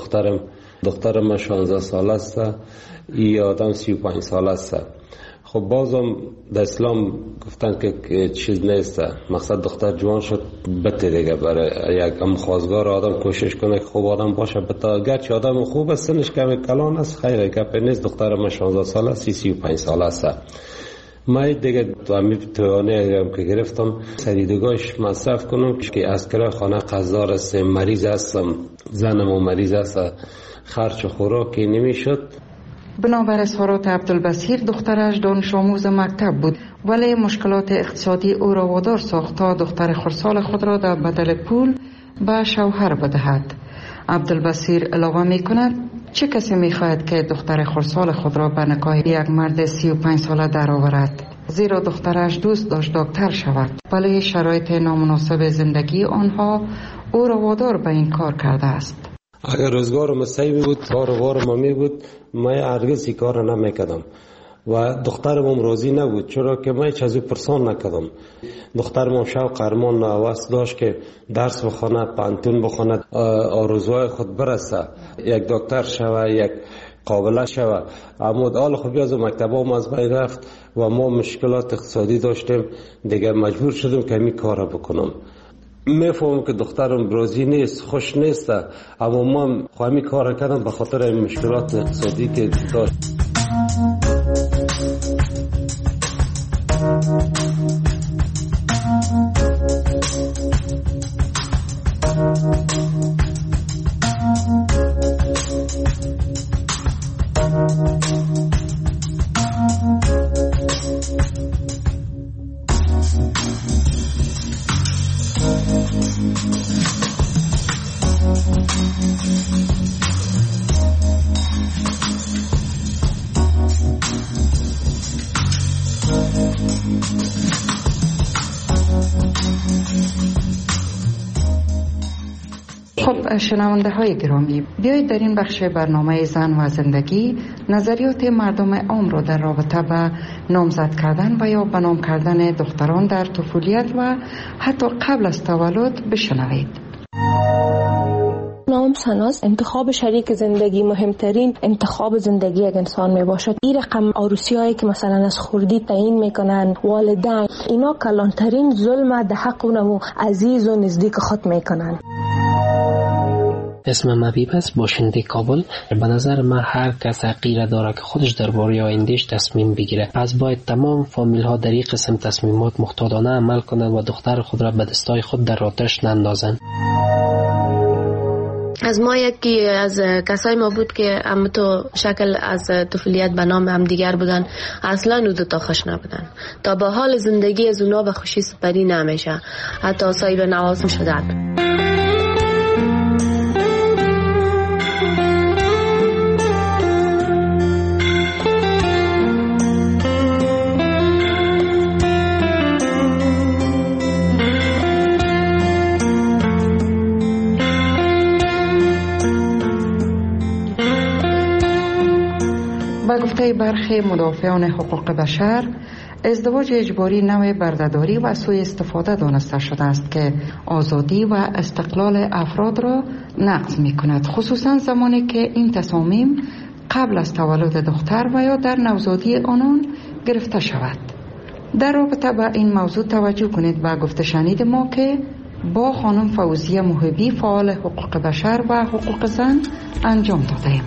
دخترم 16 ساله است، این آدم 35 ساله است. خب بازم در اسلام گفتن که چیز نیست، مقصد دختر جوان شد بته دیگه. برای یک خواستگار آدم کوشش کنه که خوب آدم باشه، بتا گرچه آدم خوب است سنش کمی کلان است، خیلی گپ نیست. دخترم 16 ساله است، 35 ساله است. من دیگه توانه که گرفتم سریدگاهش مصرف کنم که از کرای خانه قضار است، مریض هستم، زنم و مریض است، خرچ و خوراکی نمیشد. بنابر اظهارات عبدالبصیر دخترش دانش آموز مکتب بود، ولی مشکلات اقتصادی او را وادار ساخت تا دختر خردسال خود را در بدل پول به شوهر بدهد. عبدالبصیر علاوه می کند چه کسی می خواهد که دختر خردسال خود را به نکاح یک مرد 35 ساله درآورد؟ زیرا دخترش دوست داشت دکتر شود، ولی شرایط نامناسب زندگی آنها او را وادار به این کار کرده است. اگر روزگارم صحیح بود، کاروبارم می بود، من هرگز این کار را نمیکردم و دخترم راضی نبود، چرا که من هیچ از او پرسان نکردم. دخترم شوق ارمان نوست داشت که درس بخونه، پانتون بخونه، آرزوهای خود برسه، یک دکتر شوه، یک قابله شوه. اما حال خوبی از مکتبام از بین رفت و ما مشکلات اقتصادی داشتیم، دیگه مجبور شدم که این کار بکنم. میفهمم که دخترم راضی نیست، خوش نیست، اما من خواهی کار کردم به خاطر مشکلات اقتصادی که داشت. خب شنونده های گرامی، بیایید در این بخش برنامه زن و زندگی نظریات مردم عام را در رابطه به نامزد کردن و یا به نام کردن دختران در طفولیت و حتی قبل از تولد بشنوید. نام سناس انتخاب شریک زندگی مهمترین انتخاب زندگی یک انسان می باشد. این رقم عروسی هایی که مثلا از خردی تعیین میکنن والدین، اینا کلانترین ظلم در حق اونمو عزیز و نزدیک خود میکنن. اسمم حبیب است، باشنده کابل. به نظر من هر کس حقیره داره که خودش درباره آیندهش تصمیم بگیره. از باید تمام فامیل ها در این قسم تصمیمات محتاطانه عمل کنند و دختر خود را به دستای خود در آتش نندازند. از ما یکی از کسای ما بود که هم تو شکل از طفولیت به نام هم دیگر بودن، اصلا او دوتا خوش نبودن. تا به حال زندگی از اونا به خوشی سپری نمیشه، حتی صاحب نوازم شدن. با گفته برخی مدافعان حقوق بشر، ازدواج اجباری نوع بردهداری و سوء استفاده دانسته شده است که آزادی و استقلال افراد را نقض می کند، خصوصا زمانی که این تصامیم قبل از تولد دختر و یا در نوزادی آنان گرفته شود. در رابطه با این موضوع توجه کنید و گفته شنید ما که با خانم فوزیه محبی فعال حقوق بشر و حقوق زن انجام دادیم.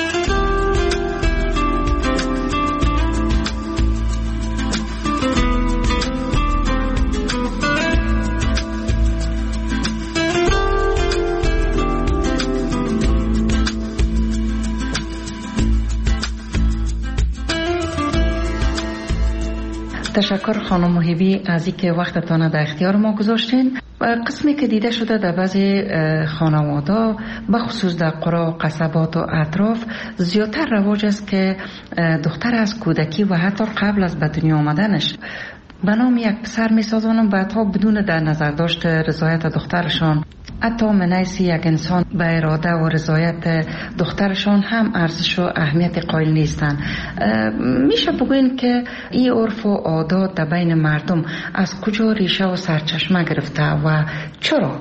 تشکر خانم محبی از اینکه وقتتان در اختیار ما گذاشتین. قسمی که دیده شده در بعضی خانواده به خصوص در قرا، قصبات و اطراف زیادتر رواج است که دختر از کودکی و حتی قبل از به دنیا آمدنش به نام یک پسر میسازن و بعدها بدون در نظر داشت رضایت دخترشان، حتی منیسی یک انسان به اراده و رضایت دخترشان هم ارزش و اهمیت قائل نیستند. میشه بگوین که این عرف و عادات در بین مردم از کجا ریشه و سرچشمه گرفته و چرا؟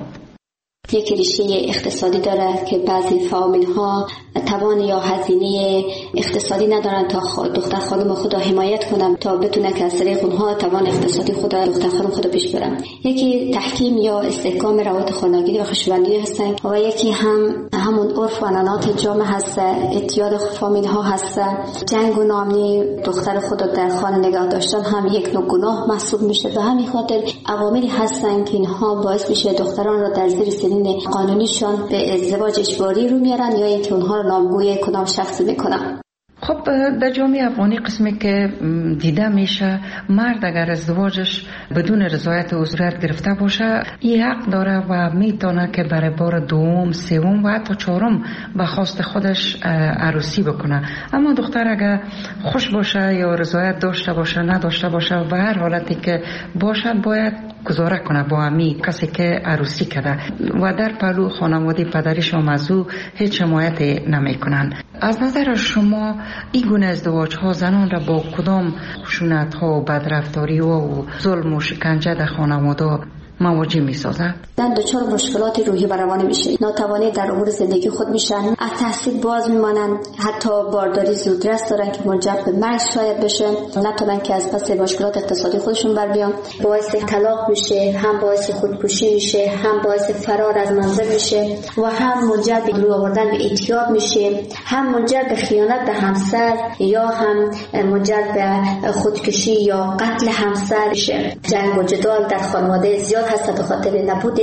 یک ریشه اقتصادی داره که بعضی فامیل ها توان یا هزینه اقتصادی ندارن تا دختر خانم خود را حمایت کنن تا بتونه که از طریق اونها توان اقتصادی خود دختر خانم خود پیش برن. یکی تحکیم یا استحکام روابط خانگی و خوشبندی هستن و یکی همون عرف و عنعنات جامعه هست، اعتیاد فامیل ها هست. جنگ و ناامنی دختر خود در خانه نگاه داشتن هم یک نوع گناه محسوب میشه. به همین خاطر عواملی هستن که اینها باعث میشه دختران را در زیر سنین قانونیشان به ازدواج اجباری رو میارن یا اینکه اونها رو نامگوی کدام شخصی میکنن. خب در جامعه افغانی قسمی که دیده میشه، مرد اگر ازدواجش بدون رضایت او صورت گرفته باشه این حق داره و میتونه که برای بار دوم، سوم و حتی چهارم به خواست خودش عروسی بکنه. اما دختر اگر خوش باشه یا رضایت داشته باشه نداشته باشه و هر حالتی که باشه باید گزاره کنه با امی کسی که عروسی کرده و در پهلو خانواده پدریش هم از او هیچ حمایت نمیکنن. از نظر شما این گونه ازدواج ها زنان را با کدام خشونت ها و بدرفتاری و ظلم و شکنجه در خانواده مواجه می سازد؟ زن دچار مشکلات روحی و روانی میشه، ناتوانی در امور زندگی خود میشن، از تحصیل باز میمانند، حتی بارداری زودرس دارن که منجر به مرگ شاید بشه، نتونن که از پس مشکلات اقتصادی خودشون بر بیان، باعث طلاق میشه، هم باعث خودکشی میشه، هم باعث فرار از منزل میشه و هم منجر به رو آوردن به اعتیاد میشه، هم منجر به خیانت به همسر یا هم منجر به خودکشی یا قتل همسر میشه. جنگ و جدال در خانواده زیاد هست به خاطر نبود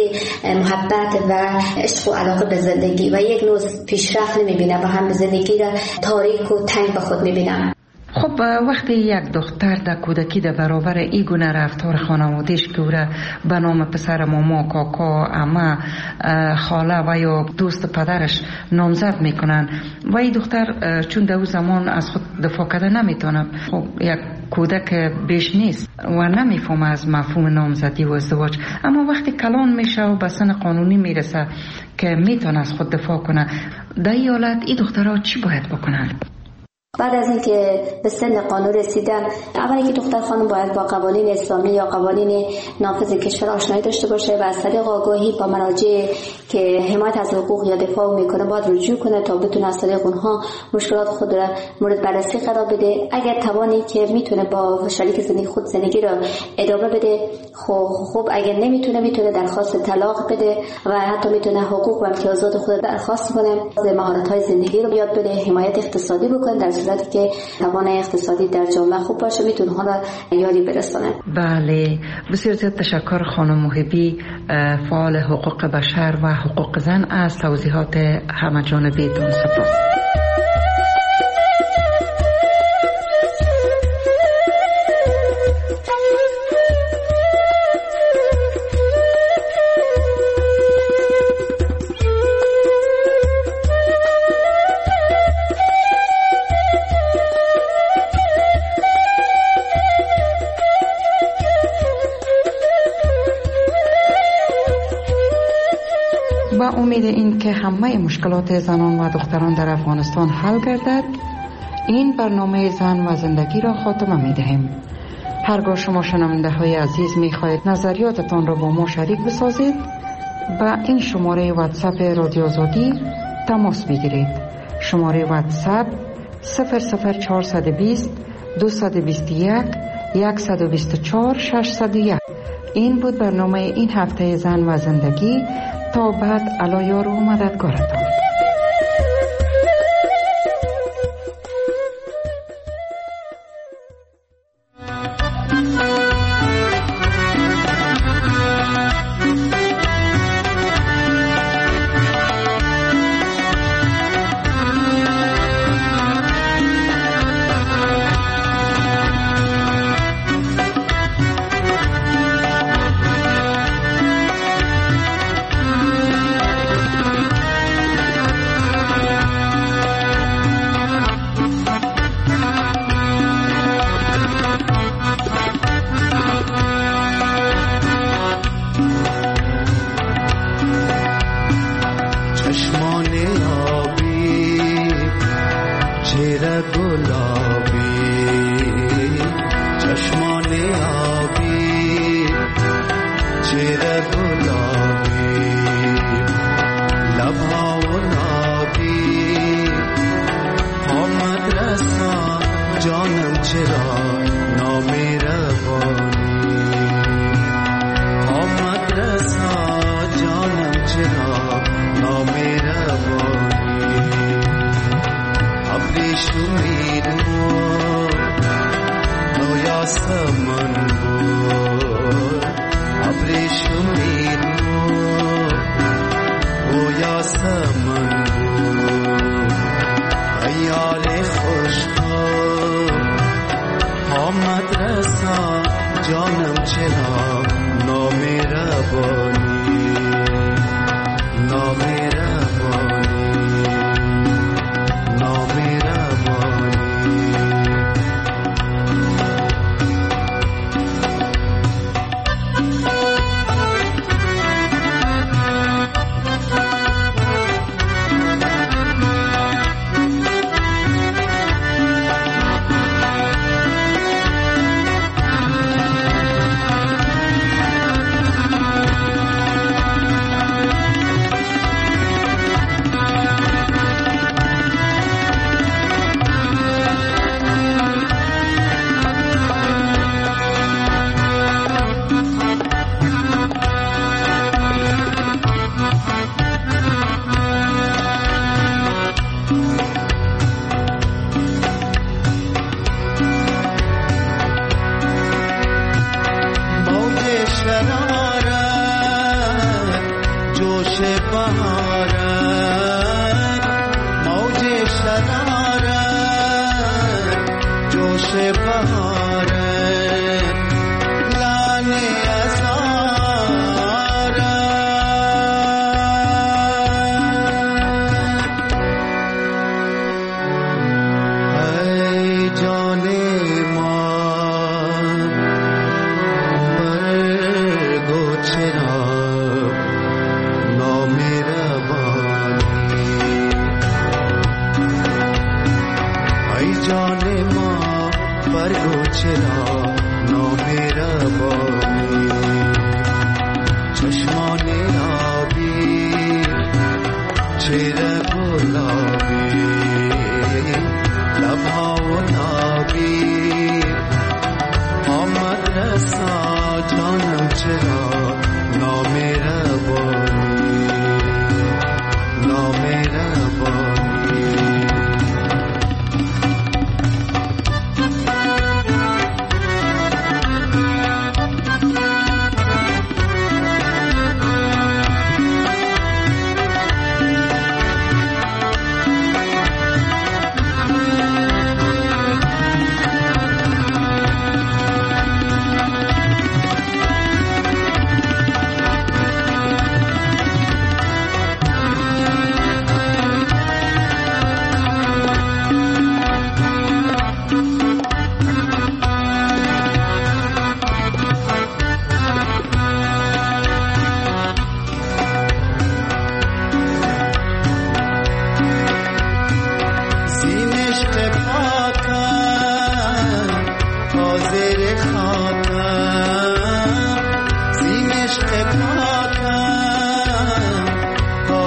محبت و عشق و علاقه به زندگی و یک نوع پیشرفت نمیبینه و هم زندگی را تاریک و تنگ به خود میبینه. خب وقتی یک دختر در کودکی در برابر این گونه رفتار خانواده‌اش که او را به نام پسر ماما، کاکا، عمه، خاله و یا دوست پدرش نامزد میکنن و این دختر چون در اون زمان از خود دفاع کرده نمیتونه، خب یک کودک بیش نیست و نمیفهمه از مفهوم نامزدی و ازدواج، اما وقتی کلان میشه و به سن قانونی میرسه که میتونه از خود دفاع کنه، در این حالت این دخترها چی باید بکنن؟ بعد از اینکه به سن قانون رسیدن، اولی که دختر خانم باید با قوانین اسلامی یا قوانین نافذ کشور آشنایی داشته باشه و از طریق آگاهی با مراجع که حمایت از حقوق یا دفاع میکنه باید رجوع کنه تا بتونه از طریق اونها مشکلات خود را مورد بررسی قرار بده. اگر توانی که میتونه با شریک زندگی خود زندگی را ادامه بده، خب اگر میتونه درخواست طلاق بده و حتی میتونه حقوق و امتیازات خود درخواست کنه، مهارت‌های زندگی رو یاد بده، حمایت اقتصادی بکنه در صورتی که توان اقتصادی در جامعه خوب باشه میتونه ها را یاری برسانه. بله، بسیار زیاد تشکر خانم محبی، فعال حقوق بشر و حقوق زن، از توضیحات همه جانبیتون. سپاس. با امید این که همه مشکلات زنان و دختران در افغانستان حل گردد، این برنامه زن و زندگی را خاتمه می دهیم. هرگاه شما شنونده های عزیز می خواهید نظریاتتان را با ما شریک بسازید، با این شماره واتساپ رادیو آزادی تماس بگیرید. شماره واتساپ 00420 221 124 601. این بود برنامه این هفته زن و زندگی. تا بعد، علایار و مددگارتان.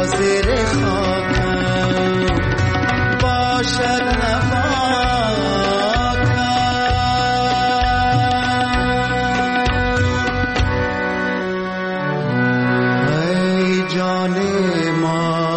زیر خاکم باشد نفاکم. ای جان ما